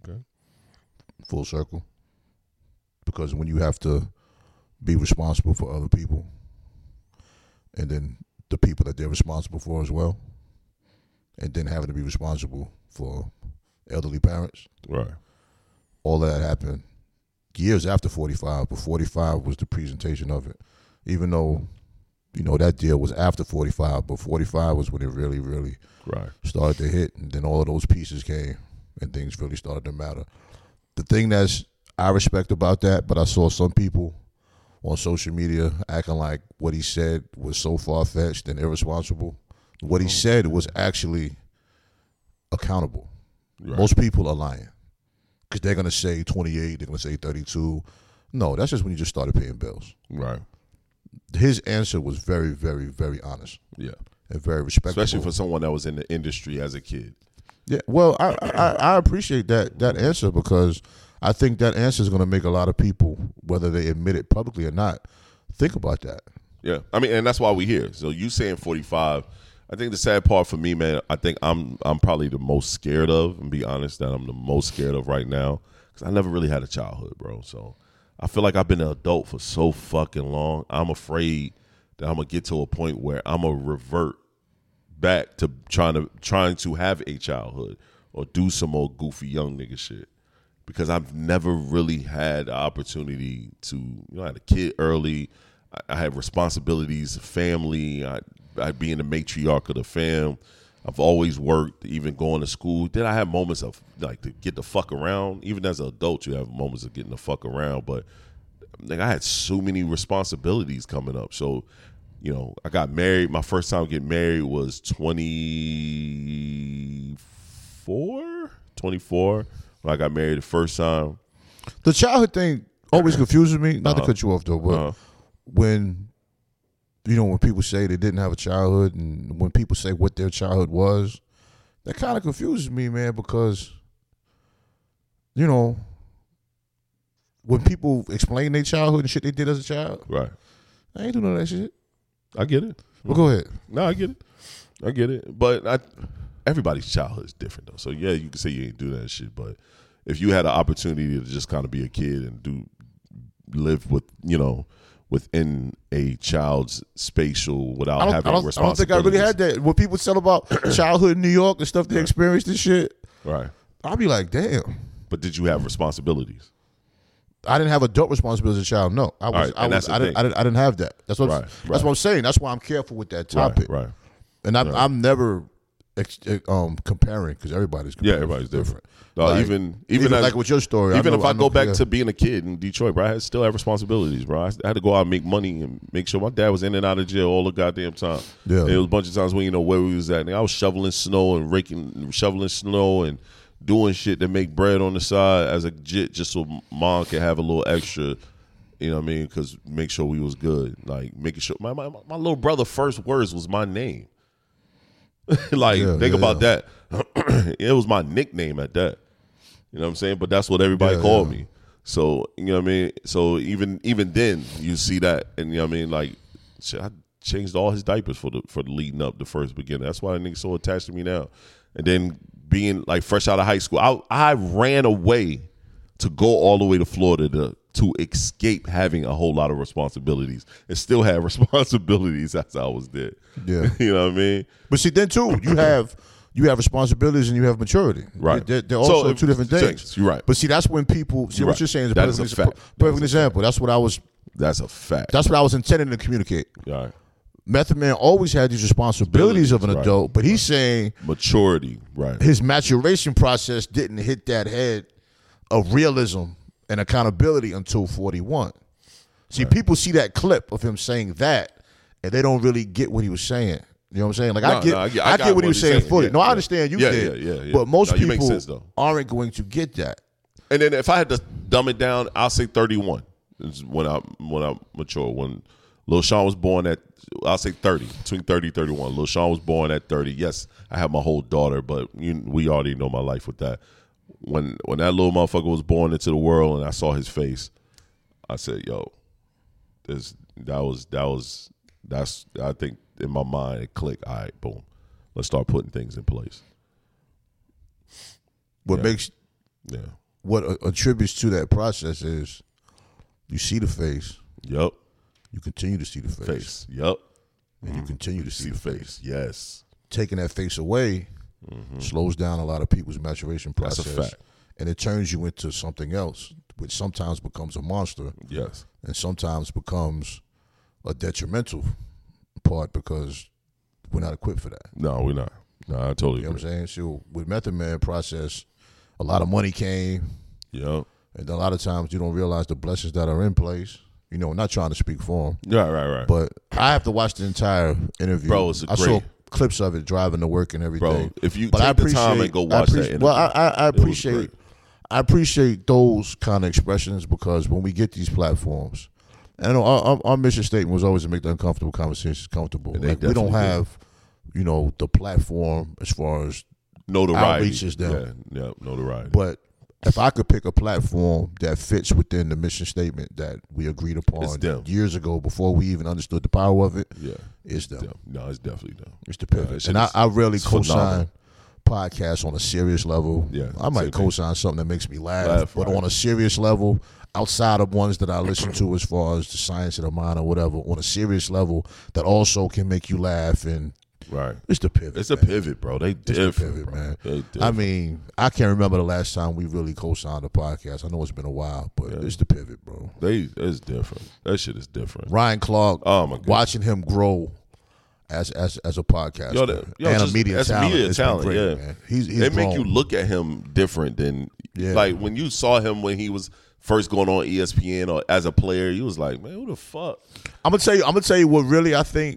S2: Full circle. Because when you have to be responsible for other people and then the people that they're responsible for as well, and then having to be responsible for elderly parents.
S3: Right.
S2: All of that happened years after 45, but 45 was the presentation of it. Even though, that deal was after 45, but 45 was when it really, really started to hit, and then all of those pieces came, and things really started to matter. The thing I respect about that, but I saw some people on social media acting like what he said was so far-fetched and irresponsible. What he said was actually accountable. Right. Most people are lying because they're going to say 28, they're going to say 32. No, that's just when you just started paying bills.
S3: Right.
S2: His answer was very, very, very honest.
S3: Yeah.
S2: And very respectful.
S3: Especially for someone that was in the industry as a kid.
S2: Yeah, well, I appreciate that answer because I think that answer is going to make a lot of people, whether they admit it publicly or not, think about that.
S3: Yeah. I mean, and that's why we're here. So you saying 45, I think the sad part for me, man, I think I'm probably the most scared of, and be honest, that I'm the most scared of right now because I never really had a childhood, bro. So I feel like I've been an adult for so fucking long. I'm afraid that I'm going to get to a point where I'm going to revert back to trying to have a childhood or do some more goofy young nigga shit because I've never really had the opportunity to, I had a kid early. I had responsibilities, family. I'd be in the matriarch of the fam. I've always worked, even going to school. Then I had moments of like to get the fuck around. Even as an adult, you have moments of getting the fuck around. But like I had so many responsibilities coming up. So, I got married. My first time getting married was 24 when I got married the first time.
S2: The childhood thing always confuses me. Not to cut you off though, but when people say they didn't have a childhood and when people say what their childhood was, that kind of confuses me, man, because, when people explain their childhood and shit they did as a child,
S3: right?
S2: I ain't doing none of that shit.
S3: I get it.
S2: Well, go ahead.
S3: No, I get it. But everybody's childhood is different, though. So, yeah, you can say you ain't do that shit, but if you had an opportunity to just kind of be a kid and live with, within a child's spatial without having responsibilities. I don't think I really had that. When people tell about childhood in New York and stuff they experienced and shit, right? I'll be like, damn. But did you have responsibilities? I didn't have adult responsibilities as a child. No, I didn't have that. That's what that's what I'm saying. That's why I'm careful with that topic. Right. And I'm never comparing because everybody's comparing. Yeah, everybody's different. Even like with your story. Even if I go back to being a kid in Detroit, bro, I still have responsibilities, bro. I had to go out and make money and make sure my dad was in and out of jail all the goddamn time. Yeah, and there was a bunch of times when we didn't know where we was at. And I was shoveling snow and doing shit to make bread on the side as a jit just so mom could have a little extra, you know what I mean? Because make sure we was good. Like making sure my little brother first words was my name. Think about that. It was my nickname at that. You know what I'm saying? But that's what everybody called me. So, you know what I mean? So even then you see that, and you know what I mean? Like shit, I changed all his diapers for the leading up the first beginning. That's why that nigga's so attached to me now. And then being like fresh out of high school, I ran away to go all the way to Florida to escape having a whole lot of responsibilities and still have responsibilities as I was there. Yeah. You know what I mean? But see, then too, you have responsibilities and you have maturity. Right. They're also two different things. You're right. But see, that's when people see what you're saying is a perfect example. That's a fact. That's a fact. That's what I was intending to communicate. Right.
S2: Method Man always had these responsibilities of an
S3: Right.
S2: adult, but he's saying
S3: Maturity, right?
S2: his maturation process didn't hit that head of realism and accountability until 41. See, people see that clip of him saying that, and they don't really get what he was saying. You know what I'm saying? Like, I get what he was saying fully.
S3: Yeah,
S2: no, I
S3: yeah.
S2: understand you
S3: Yeah,
S2: did.
S3: yeah.
S2: But most
S3: No, you make
S2: people
S3: sense, though.
S2: aren't going to get that.
S3: And then if I had to dumb it down, I'll say 31 is when I mature. When Lil Sean was born at, I'll say 30, between 30 and 31. Lil Sean was born at 30. Yes, I have my whole daughter, but we already know my life with that. When that little motherfucker was born into the world and I saw his face, I said, yo, that's I think in my mind it clicked. All right, boom, let's start putting things in place.
S2: What attributes to that process is you see the face,
S3: Yep.
S2: you continue to see the face.
S3: Yep.
S2: And you continue to see the face.
S3: Yes.
S2: Taking that face away slows down a lot of people's maturation
S3: That's
S2: process.
S3: a fact.
S2: And it turns you into something else, which sometimes becomes a monster
S3: Yes.
S2: and sometimes becomes a detrimental part because we're not equipped for that.
S3: No, we're not. No, I totally
S2: You know
S3: agree.
S2: what I'm saying? So with Method Man process, a lot of money came,
S3: Yep.
S2: and a lot of times you don't realize the blessings that are in place. You know, not trying to speak for him,
S3: Right.
S2: but I have to watch the entire interview.
S3: Bro, it's
S2: I saw
S3: great.
S2: clips of it driving to work and everything.
S3: Bro, if you
S2: But
S3: take the time and go watch that interview.
S2: Well, I
S3: it was
S2: appreciate
S3: great.
S2: I appreciate those kind of expressions because when we get these platforms, and I know our mission statement was always to make the uncomfortable conversations comfortable.
S3: And they
S2: Like we don't
S3: definitely
S2: have, you know, the platform as far as
S3: Notoriety.
S2: outreaches them.
S3: Yeah, notoriety.
S2: But if I could pick a platform that fits within the mission statement that we agreed
S3: It's
S2: upon
S3: them.
S2: years ago before we even understood the power of it,
S3: yeah,
S2: it's them.
S3: no, it's definitely them.
S2: It's the
S3: Yeah,
S2: pivot.
S3: that shit
S2: And I
S3: is-
S2: rarely
S3: it's
S2: co-sign
S3: phenomenal.
S2: podcasts on a serious level.
S3: Yeah,
S2: I might
S3: same thing.
S2: co-sign something that makes me laugh,
S3: Laugh,
S2: but
S3: right.
S2: on a serious level, outside of ones that I listen to as far as the science of the mind or whatever, on a serious level that also can make you laugh, and
S3: Right.
S2: it's the pivot.
S3: It's a
S2: man.
S3: pivot, bro. They
S2: It's the
S3: different,
S2: pivot,
S3: bro.
S2: man.
S3: They different.
S2: I mean, I can't remember the last time we really co-signed a podcast. I know it's been a while, but it's the pivot, bro.
S3: It's different. That shit is different.
S2: Ryan Clark,
S3: Oh, my God.
S2: watching him grow as a podcaster and
S3: just-
S2: a media
S3: as
S2: talent.
S3: media
S2: It's been
S3: talent,
S2: great,
S3: yeah.
S2: man. He's
S3: It make
S2: grown.
S3: you look at him different than like when you saw him when he was first going on ESPN or as a player. You was like, man, who the fuck?
S2: I'm gonna tell you what really I think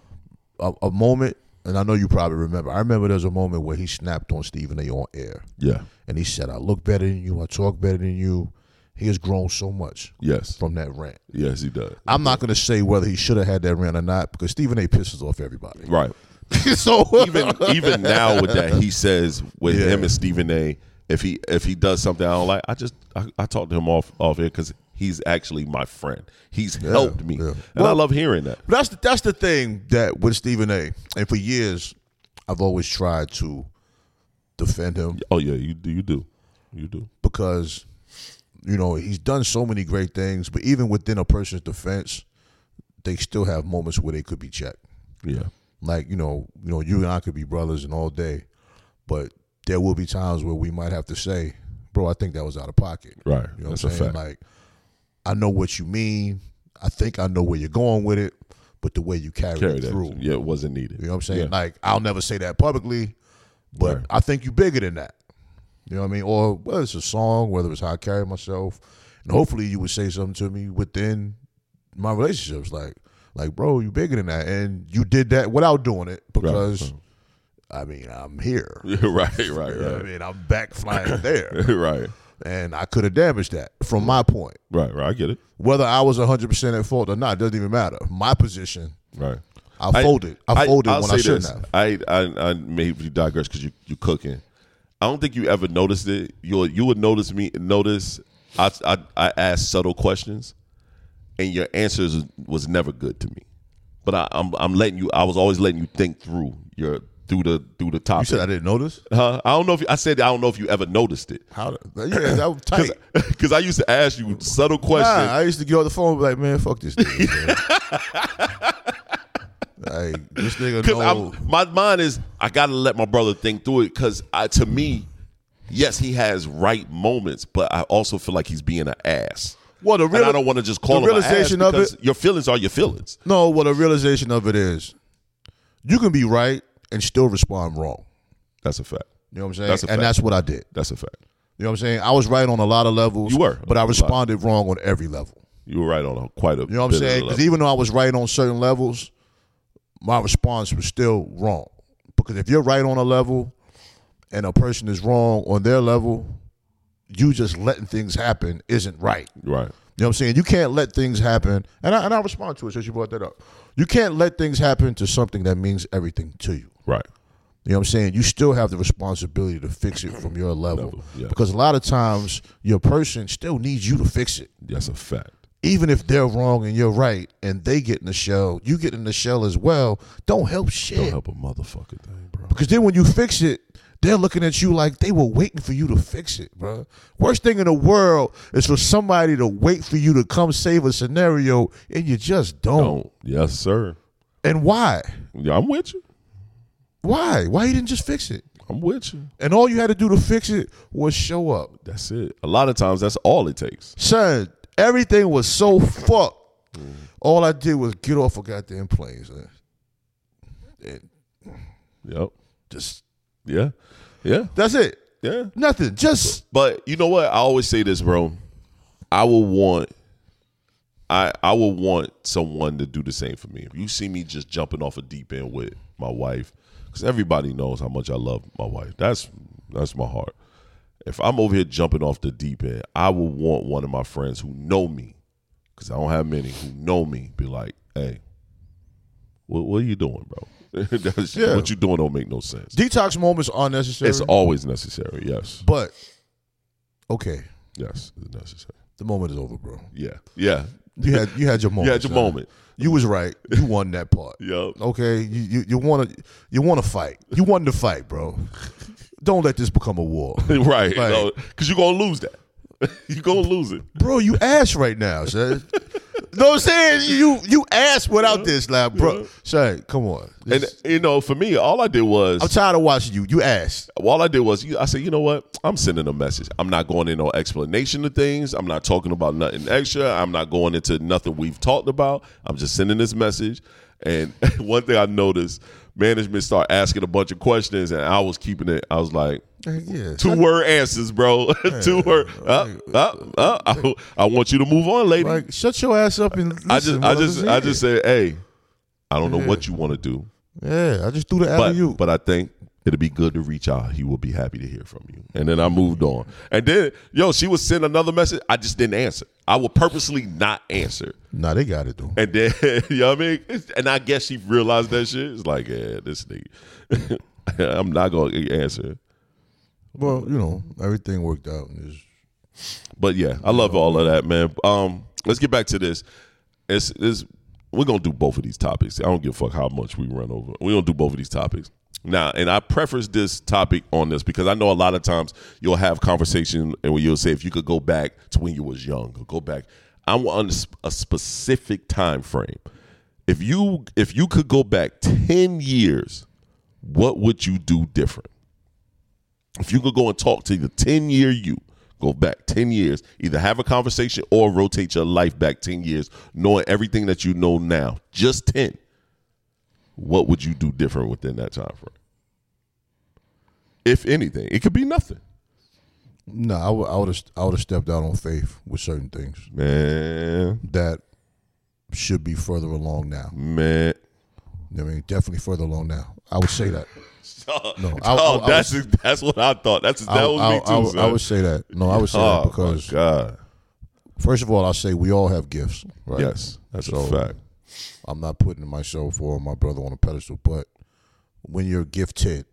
S2: a moment, and I know you probably remember. I remember there's a moment where he snapped on Stephen A. on air,
S3: Yeah.
S2: and he said, "I look better than you. I talk better than you." He has grown so much
S3: Yes.
S2: from that rant.
S3: Yes, he does.
S2: I'm not gonna say whether he should have had that rant or not because Stephen A. pisses off everybody.
S3: Right.
S2: So
S3: Even now with that, he says with
S2: Yeah.
S3: him and Stephen A. If he does something I don't like, I talk to him off here because he's actually my friend. He's helped me,
S2: yeah.
S3: and I love hearing that.
S2: That's the thing that with Stephen A. And for years, I've always tried to defend him
S3: Oh yeah, you do.
S2: because, you know, he's done so many great things. But even within a person's defense, they still have moments where they could be checked.
S3: Yeah.
S2: Like you know, you and I could be brothers and all day, but there will be times where we might have to say, "Bro, I think that was out of pocket."
S3: Right.
S2: You know
S3: That's
S2: what I'm saying?
S3: a fact.
S2: Like, I know what you mean. I think I know where you're going with it, but the way you carry
S3: Carry
S2: it
S3: that.
S2: through,
S3: Yeah, it wasn't needed.
S2: you know what I'm saying?
S3: Yeah.
S2: Like, I'll never say that publicly, but
S3: Right.
S2: I think you're bigger than that. You know what I mean? Or whether it's a song, whether it's how I carry myself, and hopefully you would say something to me within my relationships, like, bro, you bigger than that, and you did that without doing it because, I mean, I'm here.
S3: right.
S2: You know what I mean, I'm back flying there,
S3: right.
S2: and I could have damaged that from my point.
S3: Right. I get it.
S2: Whether I was 100% at fault or not, it doesn't even matter. My position,
S3: Right.
S2: I folded. I folded
S3: I'll
S2: when
S3: say
S2: I shouldn't
S3: this.
S2: have.
S3: I maybe digress because you cooking. I don't think you ever noticed it. You would notice me. Notice I asked subtle questions, and your answers was never good to me. But I'm letting you. I was always letting you think through through the topic.
S2: You said I didn't notice?
S3: I don't know if I said I don't know if you ever noticed it.
S2: How? Yeah, that was tight.
S3: Because I used to ask you subtle questions.
S2: Nah, I used to get on the phone and be like, man, fuck this nigga. Like, this nigga know.
S3: My mind is I gotta let my brother think through it because to me, yes, he has right moments, but I also feel like he's being an ass.
S2: Well,
S3: and I don't want to just call
S2: the
S3: them an ass
S2: realization of
S3: because
S2: it.
S3: your feelings are your feelings.
S2: No, well, the realization of it is, you can be right and still respond wrong.
S3: That's a fact.
S2: You know what I'm saying?
S3: That's a fact.
S2: And that's what I did.
S3: That's a fact.
S2: You know what I'm saying? I was right on a lot of levels.
S3: You were.
S2: But I responded wrong on every level.
S3: You were right on quite a.
S2: You know what I'm saying? Because even though I was right on certain levels, my response was still wrong. Because if you're right on a level and a person is wrong on their level, you just letting things happen isn't right.
S3: Right.
S2: You know what I'm saying? You can't let things happen, and I respond to it since you brought that up. You can't let things happen to something that means everything to you.
S3: Right.
S2: You know what I'm saying? You still have the responsibility to fix it from your level.
S3: Yeah.
S2: Because a lot of times, your person still needs you to fix it.
S3: That's a fact.
S2: Even if they're wrong and you're right, and they get in the shell, you get in the shell as well. Don't help shit.
S3: Don't help a motherfucking thing, bro.
S2: Because then when you fix it, they're looking at you like they were waiting for you to fix it, bro. Worst thing in the world is for somebody to wait for you to come save a scenario, and you just don't.
S3: Yes, sir.
S2: And why?
S3: Yeah, I'm with you.
S2: Why? Why you didn't just fix it?
S3: I'm with you.
S2: And all you had to do to fix it was show up.
S3: That's it. A lot of times, that's all it takes.
S2: Son, everything was so fucked. All I did was get off a goddamn plane, son. And
S3: Yep.
S2: just,
S3: Yeah. Yeah.
S2: that's it.
S3: Yeah.
S2: Nothing. Just,
S3: But you know what? I always say this, bro. I will want someone to do the same for me. If you see me just jumping off a deep end with my wife, because everybody knows how much I love my wife. That's my heart. If I'm over here jumping off the deep end, I will want one of my friends who know me, because I don't have many who know me, be like, hey, what are you doing, bro? What you doing don't make no sense.
S2: detox moments are necessary.
S3: It's always necessary, yes.
S2: But, okay,
S3: Yes, it's necessary.
S2: the moment is over, bro.
S3: Yeah. Yeah.
S2: You had your moment.
S3: You had your moment.
S2: You was right. You won that part.
S3: Yup.
S2: Okay, you want to fight. You won the fight, bro. Don't let this become a war,
S3: Right.
S2: Like-
S3: Because you're going to lose that. You're going to lose it.
S2: bro. You ass right now, son. know what I'm saying? You ass without this, like, bro. Say, come on.
S3: And, for me, all I did was...
S2: I'm tired of watching you. You ass.
S3: All I did was, I said, you know what? I'm sending a message. I'm not going into no explanation of things. I'm not talking about nothing extra. I'm not going into nothing we've talked about. I'm just sending this message. And one thing I noticed, management started asking a bunch of questions, and I was keeping it. I was like,
S2: Yeah,
S3: 2-word answers, bro. 2-word. I want you to move on, lady.
S2: like, shut your ass up and listen.
S3: I just said, hey, I don't know what you want to do,
S2: yeah, I just threw the alley
S3: but I think it'll be good to reach out. He will be happy to hear from you. And then I moved on. And then, she would send another message. I just didn't answer. I would purposely not answer.
S2: Nah, they got it though.
S3: And then, you know what I mean? And I guess she realized that shit. It's like, yeah, this nigga. I'm not going to answer.
S2: Well, everything worked out.
S3: But yeah, I love all of that, man. Let's get back to this. We're going to do both of these topics. I don't give a fuck how much we run over. We're going to do both of these topics. Now, and I preface this topic on this because I know a lot of times you'll have conversation and you'll say, if you could go back to when you was young, or go back. I want a specific time frame. If you could go back 10 years, what would you do different? If you could go and talk to the 10-year you, go back 10 years, either have a conversation or rotate your life back 10 years, knowing everything that you know now, just 10, what would you do different within that time frame? If anything, it could be nothing.
S2: No, I would have stepped out on faith with certain things,
S3: Man.
S2: that should be further along now.
S3: Man.
S2: I mean, definitely further along now. I would say that. No,
S3: that's what I thought. That was me too, son.
S2: I would say that. No, I would say that because,
S3: God.
S2: first of all, I'll say we all have gifts, right?
S3: Yes, that's a fact.
S2: I'm not putting myself or my brother on a pedestal, but when you're gifted,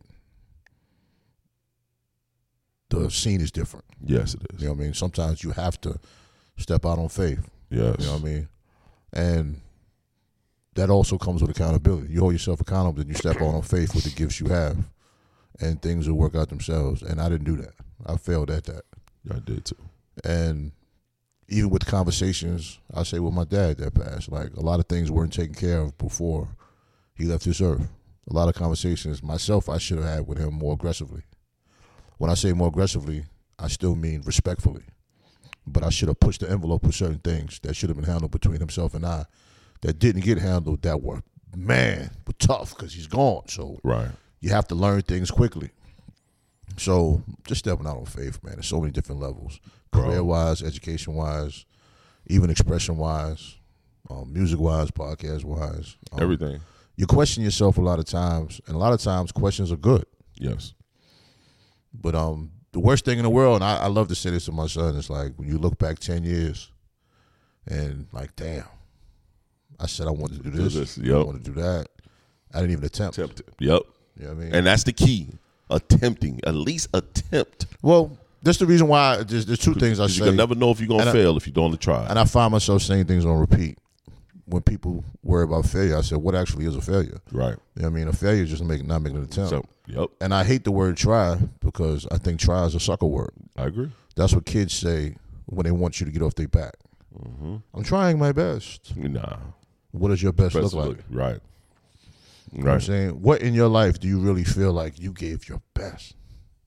S2: the scene is different.
S3: Yes, it is.
S2: You know what I mean? Sometimes you have to step out on faith.
S3: Yes.
S2: You know what I mean? And that also comes with accountability. You hold yourself accountable, and you step out on faith with the gifts you have, and things will work out themselves. And I didn't do that. I failed at that.
S3: I did too.
S2: And even with conversations, I say with my dad that passed, like, a lot of things weren't taken care of before he left this earth. A lot of conversations myself I should have had with him more aggressively. When I say more aggressively, I still mean respectfully. but I should have pushed the envelope with certain things that should have been handled between himself and I that didn't get handled that were tough because he's gone. So
S3: Right.
S2: you have to learn things quickly. So just stepping out on faith, man. There's so many different levels, career-wise, education-wise, even expression-wise, music-wise, podcast-wise.
S3: Everything.
S2: You question yourself a lot of times, and a lot of times questions are good.
S3: Yes.
S2: But the worst thing in the world, and I love to say this to my son, is like when you look back 10 years and like, damn, I said I wanted to do this.
S3: Yep.
S2: I wanted to do that. I didn't even attempt.
S3: Yep.
S2: You know what I mean?
S3: And that's the key. Attempting. At least attempt.
S2: Well, that's the reason why there's two things I say.
S3: You can never know if you're going to fail if you don't try.
S2: And I find myself saying things on repeat. When people worry about failure, I said, what actually is a failure?
S3: Right.
S2: You know what I mean? A failure is just not making an attempt.
S3: So, yep.
S2: And I hate the word try because I think try is a sucker word.
S3: I agree.
S2: That's what kids say when they want you to get off their back.
S3: Mm-hmm.
S2: I'm trying my best.
S3: Nah.
S2: What does your best look like?
S3: Right.
S2: You know what I'm saying? What in your life do you really feel like you gave your best?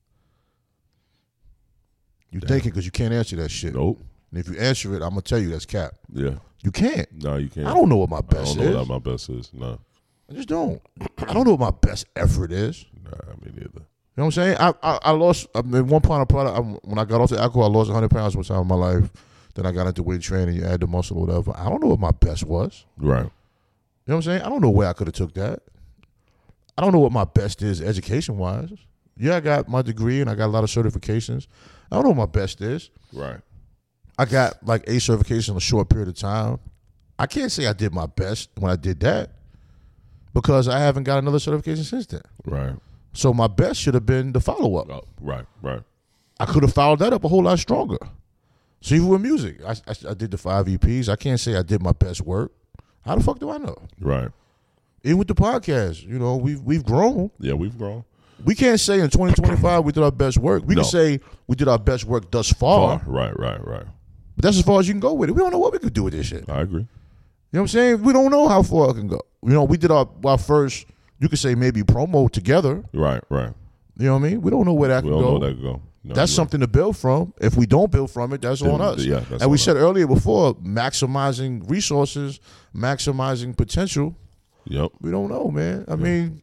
S2: You thinking because you can't answer that shit.
S3: Nope.
S2: And if you answer it, I'm going to tell you that's cap.
S3: Yeah.
S2: You can't.
S3: No, you can't.
S2: I don't know what my best is.
S3: I don't know what my best is. No.
S2: I just don't. I don't know what my best effort is.
S3: Nah, me neither.
S2: You know what I'm saying? I lost, I mean, when I got off the alcohol, I lost 100 pounds one time in my life. Then I got into weight training, you add the muscle or whatever. I don't know what my best was.
S3: Right.
S2: You know what I'm saying? I don't know where I could have took that. I don't know what my best is education-wise. Yeah, I got my degree and I got a lot of certifications. I don't know what my best is.
S3: Right.
S2: I got like 8 certifications in a short period of time. I can't say I did my best when I did that because I haven't got another certification since then.
S3: Right.
S2: So my best should have been the follow-up.
S3: Oh, right. Right.
S2: I could have followed that up a whole lot stronger. So even with music, I did the 5 EPs. I can't say I did my best work. How the fuck do I know?
S3: Right.
S2: Even with the podcast, you know, we've grown.
S3: Yeah, we've grown.
S2: We can't say in 2025 we did our best work. We can say we did our best work thus far.
S3: Right.
S2: But that's as far as you can go with it. We don't know what we could do with this shit.
S3: I agree.
S2: You know what I'm saying? We don't know how far it can go. You know, we did our first, you could say maybe promo together.
S3: Right.
S2: You know what I mean? We don't know where that
S3: We
S2: can
S3: don't
S2: go.
S3: know where that can go. No,
S2: that's something to build from. If we don't build from it, that's on us.
S3: Yeah, that's
S2: and we
S3: on
S2: said
S3: us.
S2: earlier before, maximizing resources, maximizing potential.
S3: Yep.
S2: We don't know, man. I mean,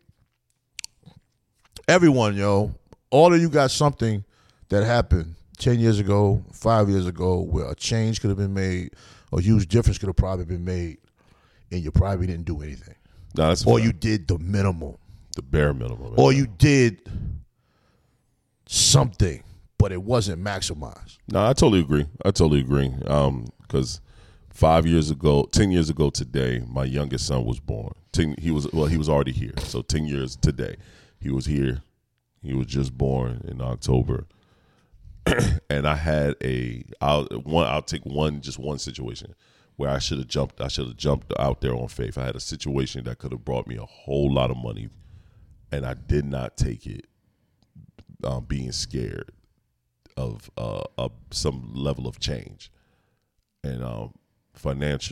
S2: everyone, all of you got something that happened 10 years ago, 5 years ago, where a change could have been made, a huge difference could have probably been made, and you probably didn't do anything.
S3: No, that's
S2: or you did the minimum.
S3: The bare minimum.
S2: Or you did something, but it wasn't maximized.
S3: No, I totally agree. Because 10 years ago today, my youngest son was born. He was already here. So 10 years today, he was here. He was just born in October. And I had I'll take one situation where I should have jumped out there on faith. I had a situation that could have brought me a whole lot of money, and I did not take it, being scared of some level of change. And finance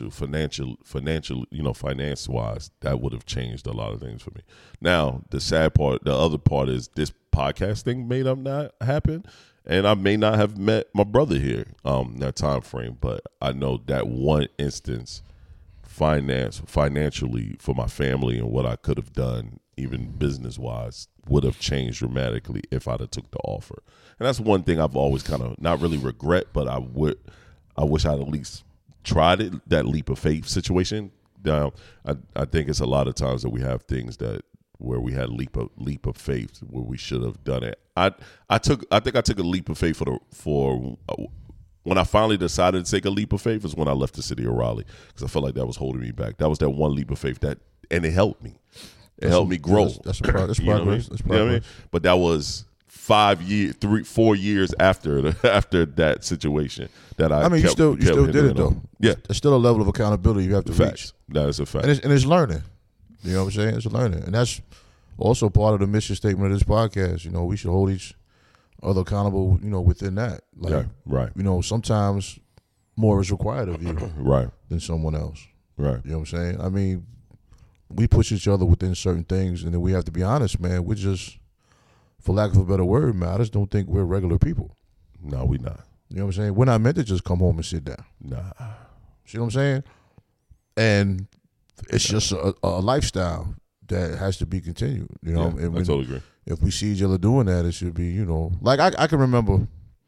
S3: wise, that would have changed a lot of things for me. Now, the other part is this podcast thing may not happen, and I may not have met my brother here that time frame. But I know that one instance, financially for my family and what I could have done, even business wise, would have changed dramatically if I'd have took the offer. And that's one thing I've always kind of not really regret, but I wish I'd at least tried it, that leap of faith situation. I think it's a lot of times that we have things where we had leap of faith where we should have done it. I think I took a leap of faith for when I finally decided to take a leap of faith is when I left the city of Raleigh, because I felt like that was holding me back. That was that one leap of faith and it helped me. It helped me grow.
S2: That's progress.
S3: You know what I mean? You know what I mean? But that was 4 years after that situation that
S2: you still did it though.
S3: Yeah,
S2: there's still a level of accountability you have to reach.
S3: Facts. That is a fact.
S2: And it's learning. You know what I'm saying? It's learning, and that's also part of the mission statement of this podcast. You know, we should hold each other accountable. You know, within that,
S3: right.
S2: You know, sometimes more is required of you,
S3: right,
S2: than someone else.
S3: Right.
S2: You know what I'm saying? I mean, we push each other within certain things, and then we have to be honest, man. We're just, for lack of a better word, man, I just don't think we're regular people.
S3: No, we not.
S2: You know what I'm saying? We're not meant to just come home and sit down.
S3: Nah.
S2: See what I'm saying? And it's just a lifestyle that has to be continued. You know,
S3: I totally agree.
S2: If we see each other doing that, it should be, you know, like I can remember,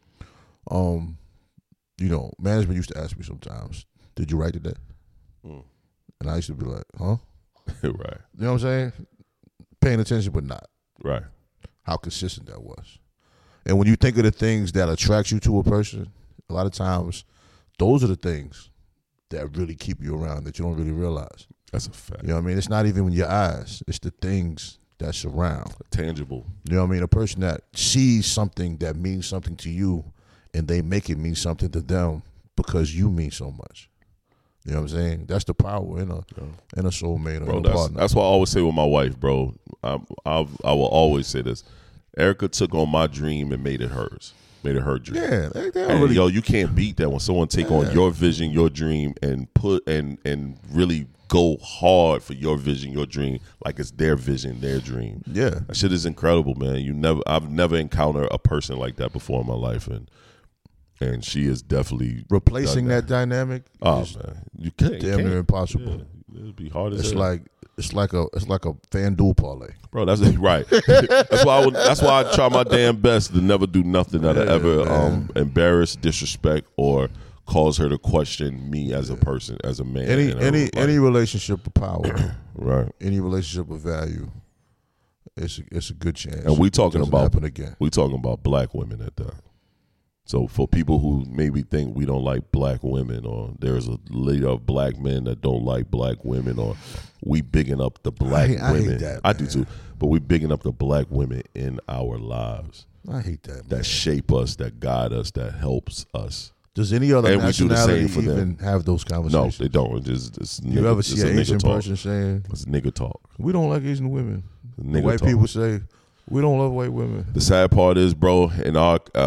S2: you know, management used to ask me sometimes, "Did you write today?" And I used to be like, "Huh?"
S3: Right.
S2: You know what I'm saying? Paying attention, but not.
S3: Right.
S2: How consistent that was. And when you think of the things that attract you to a person, a lot of times, those are the things that really keep you around that you don't really realize.
S3: That's a fact.
S2: You know what I mean? It's not even your eyes. It's the things that surround.
S3: Tangible.
S2: You know what I mean? A person that sees something that means something to you and they make it mean something to them because you mean so much. You know what I'm saying? That's the power in a soulmate or
S3: Bro,
S2: a partner.
S3: that's what I always say with my wife, bro. I will always say this. Erica took on my dream and made it hers. Made it her dream.
S2: Yeah, they don't
S3: And
S2: really.
S3: yo, you can't beat that when someone take on your vision, your dream, and put and really go hard for your vision, your dream, like it's their vision, their dream.
S2: Yeah,
S3: That shit is incredible, man. I've never encountered a person like that before in my life, and she is definitely
S2: replacing
S3: done
S2: that dynamic.
S3: Oh
S2: is
S3: man, you can't.
S2: damn near impossible.
S3: Yeah, it'd be hard as
S2: It's
S3: hell.
S2: like it's like a FanDuel parlay.
S3: Bro, that's right. That's why I try my damn best to never do nothing that'll ever embarrass, disrespect, or cause her to question me as a person, as a man.
S2: Any relationship of power,
S3: right?
S2: any relationship of value, it's a good chance.
S3: And we talking
S2: it doesn't
S3: about
S2: happen again.
S3: We talking about black women at that. So for people who maybe think we don't like black women, or there's a leader of black men that don't like black women, or we bigging up the black
S2: I
S3: women.
S2: hate that,
S3: I do too. But we bigging up the black women in our lives
S2: I hate that.
S3: that shape us, that guide us, that helps us.
S2: Does any other
S3: And we do the
S2: nationality
S3: same for them.
S2: even have those
S3: No,
S2: conversations?
S3: they don't. It's
S2: You
S3: nigga,
S2: ever
S3: it's
S2: see
S3: a
S2: an
S3: nigga
S2: Asian
S3: talk.
S2: person saying,
S3: It's nigga talk.
S2: "We don't like Asian women"?
S3: Nigga
S2: White
S3: talk.
S2: people say, "We don't love white women."
S3: The sad part is, bro, in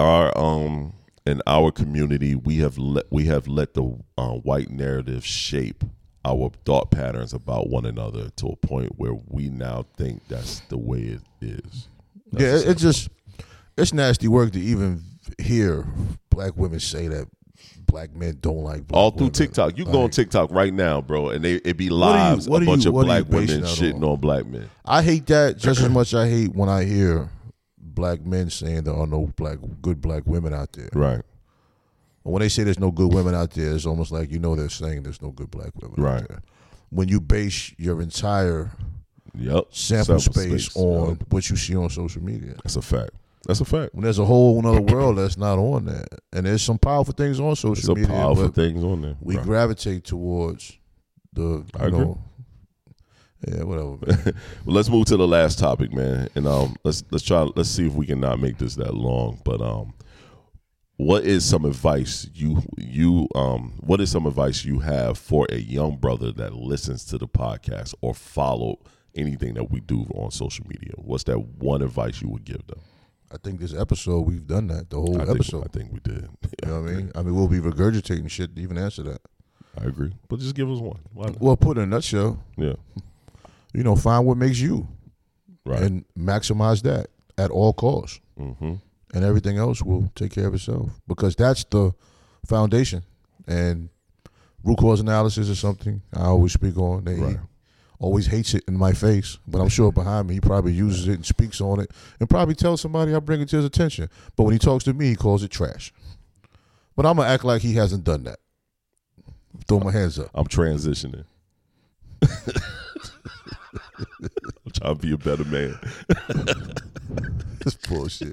S3: our community, we have let the white narrative shape our thought patterns about one another to a point where we now think that's the way it is.
S2: It's nasty work to even hear black women say that black men don't like black
S3: All through
S2: women.
S3: TikTok. You can go on TikTok right now, bro, and it be
S2: What are you-
S3: lives,
S2: what
S3: a
S2: are
S3: bunch
S2: you-
S3: of
S2: what are you
S3: black women
S2: basing that
S3: shitting on black men.
S2: I hate that just as much I hate when I hear black men saying there are no good black women out there.
S3: Right.
S2: When they say there's no good women out there, it's almost like they're saying there's no good black women
S3: Right.
S2: out there. When you base your entire
S3: Yep.
S2: sample space on
S3: Yep.
S2: what you see on social media.
S3: That's a fact. That's a fact.
S2: When there's a whole another world that's not on that. And there's some powerful things on social
S3: There's some
S2: media.
S3: powerful
S2: but
S3: things on there.
S2: we
S3: Right.
S2: gravitate towards the,
S3: I agree.
S2: yeah, whatever. Man.
S3: Well, let's move to the last topic, man, and let's see if we can not make this that long. But what is some advice what is some advice you have for a young brother that listens to the podcast or follow anything that we do on social media? What's that one advice you would give them?
S2: I think this episode we've done that, the whole episode.
S3: I think we did.
S2: You know what I mean? I mean, we'll be regurgitating shit to even answer that.
S3: I agree, but just give us one. Why not?
S2: Well, put in a nutshell,
S3: Yeah,
S2: find what makes you
S3: right.
S2: and maximize that at all costs.
S3: Mm-hmm.
S2: And everything else will take care of itself because that's the foundation. And root cause analysis is something I always speak on. He always hates it in my face, but I'm sure behind me he probably uses it and speaks on it and probably tells somebody I bring it to his attention. But when he talks to me, he calls it trash. But I'm going to act like he hasn't done that. Throw my hands up.
S3: I'm transitioning. I'm trying to be a better man.
S2: That's bullshit.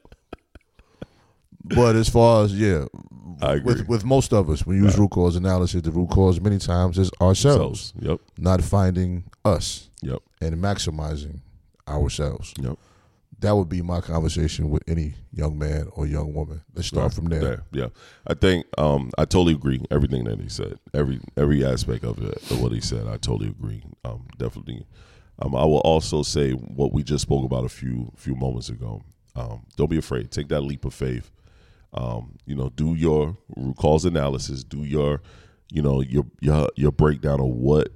S2: But as far as,
S3: I agree.
S2: with most of us, we use root cause analysis. The root cause many times is ourselves.
S3: Yep.
S2: Not finding us.
S3: Yep.
S2: And maximizing ourselves.
S3: Yep.
S2: That would be my conversation with any young man or young woman. Let's start from there.
S3: Yeah. I think I totally agree everything that he said. Every aspect of it, of what he said, I totally agree. Definitely. I will also say what we just spoke about a few moments ago. Don't be afraid. Take that leap of faith. Do your root cause analysis. Do your breakdown of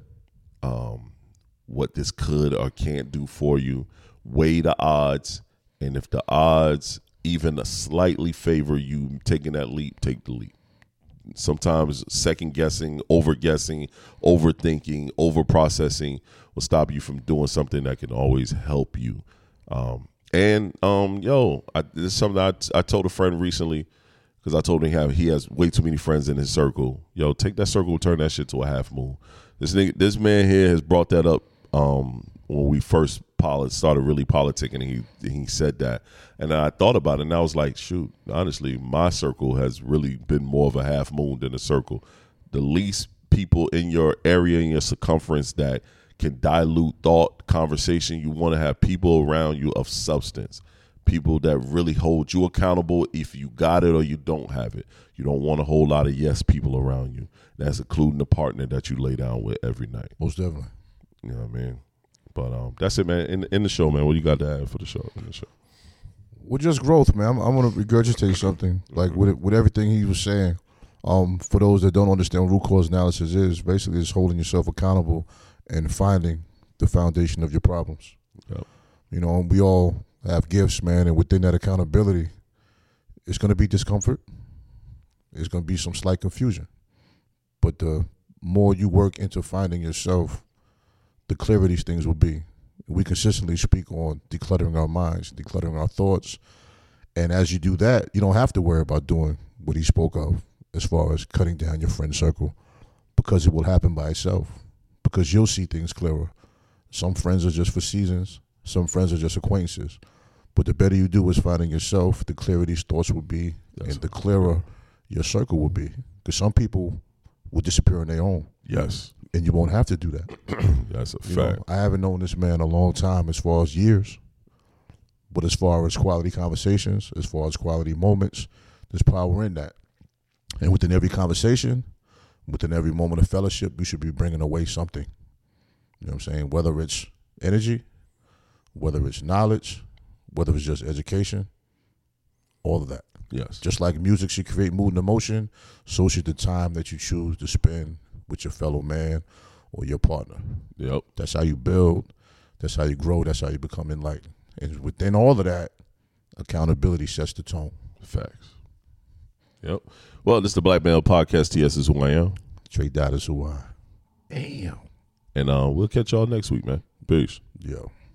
S3: what this could or can't do for you. Weigh the odds, and if the odds even slightly favor you taking that leap, take the leap. Sometimes second guessing, over guessing, overthinking, over processing will stop you from doing something that can always help you. This is something I told a friend recently, because I told him he has way too many friends in his circle. Yo, take that circle, turn that shit to a half moon. This man here has brought that up when we first started really politicking, and he said that. And I thought about it, and I was like, shoot, honestly, my circle has really been more of a half moon than a circle. The least people in your area, in your circumference, that can dilute thought, conversation. You want to have people around you of substance, people that really hold you accountable if you got it or you don't have it. You don't want a whole lot of yes people around you. That's including the partner that you lay down with every night.
S2: Most definitely.
S3: You know what I mean? But that's it, man. In the show, man, what do you got to add for the show? In the show?
S2: Well, just growth, man. I'm going to regurgitate something. Like with everything he was saying, for those that don't understand what root cause analysis is, basically it's holding yourself accountable and finding the foundation of your problems.
S3: Yep.
S2: You know, we all have gifts, man, and within that accountability, it's going to be discomfort. It's going to be some slight confusion. But the more you work into finding yourself, the clearer these things will be. We consistently speak on decluttering our minds, decluttering our thoughts. And as you do that, you don't have to worry about doing what he spoke of as far as cutting down your friend circle, because it will happen by itself, because you'll see things clearer. Some friends are just for seasons. Some friends are just acquaintances. But the better you do is finding yourself, the clearer these thoughts will be, and the clearer your circle will be. Because some people will disappear on their own.
S3: Yes.
S2: And you won't have to do that.
S3: That's a fact.
S2: You know, I haven't known this man a long time as far as years. But as far as quality conversations, as far as quality moments, there's power in that. And within every conversation, within every moment of fellowship, you should be bringing away something. You know what I'm saying? Whether it's energy, whether it's knowledge, whether it's just education, all of that.
S3: Yes.
S2: Just like music should create mood and emotion, so should the time that you choose to spend with your fellow man or your partner.
S3: Yep.
S2: That's how you build. That's how you grow. That's how you become enlightened. And within all of that, accountability sets the tone.
S3: Facts. Yep. Well, this is the Black Male Podcast. TS is who I am.
S2: Trey Dot is who I am. Damn.
S3: And we'll catch y'all next week, man. Peace.
S2: Yo.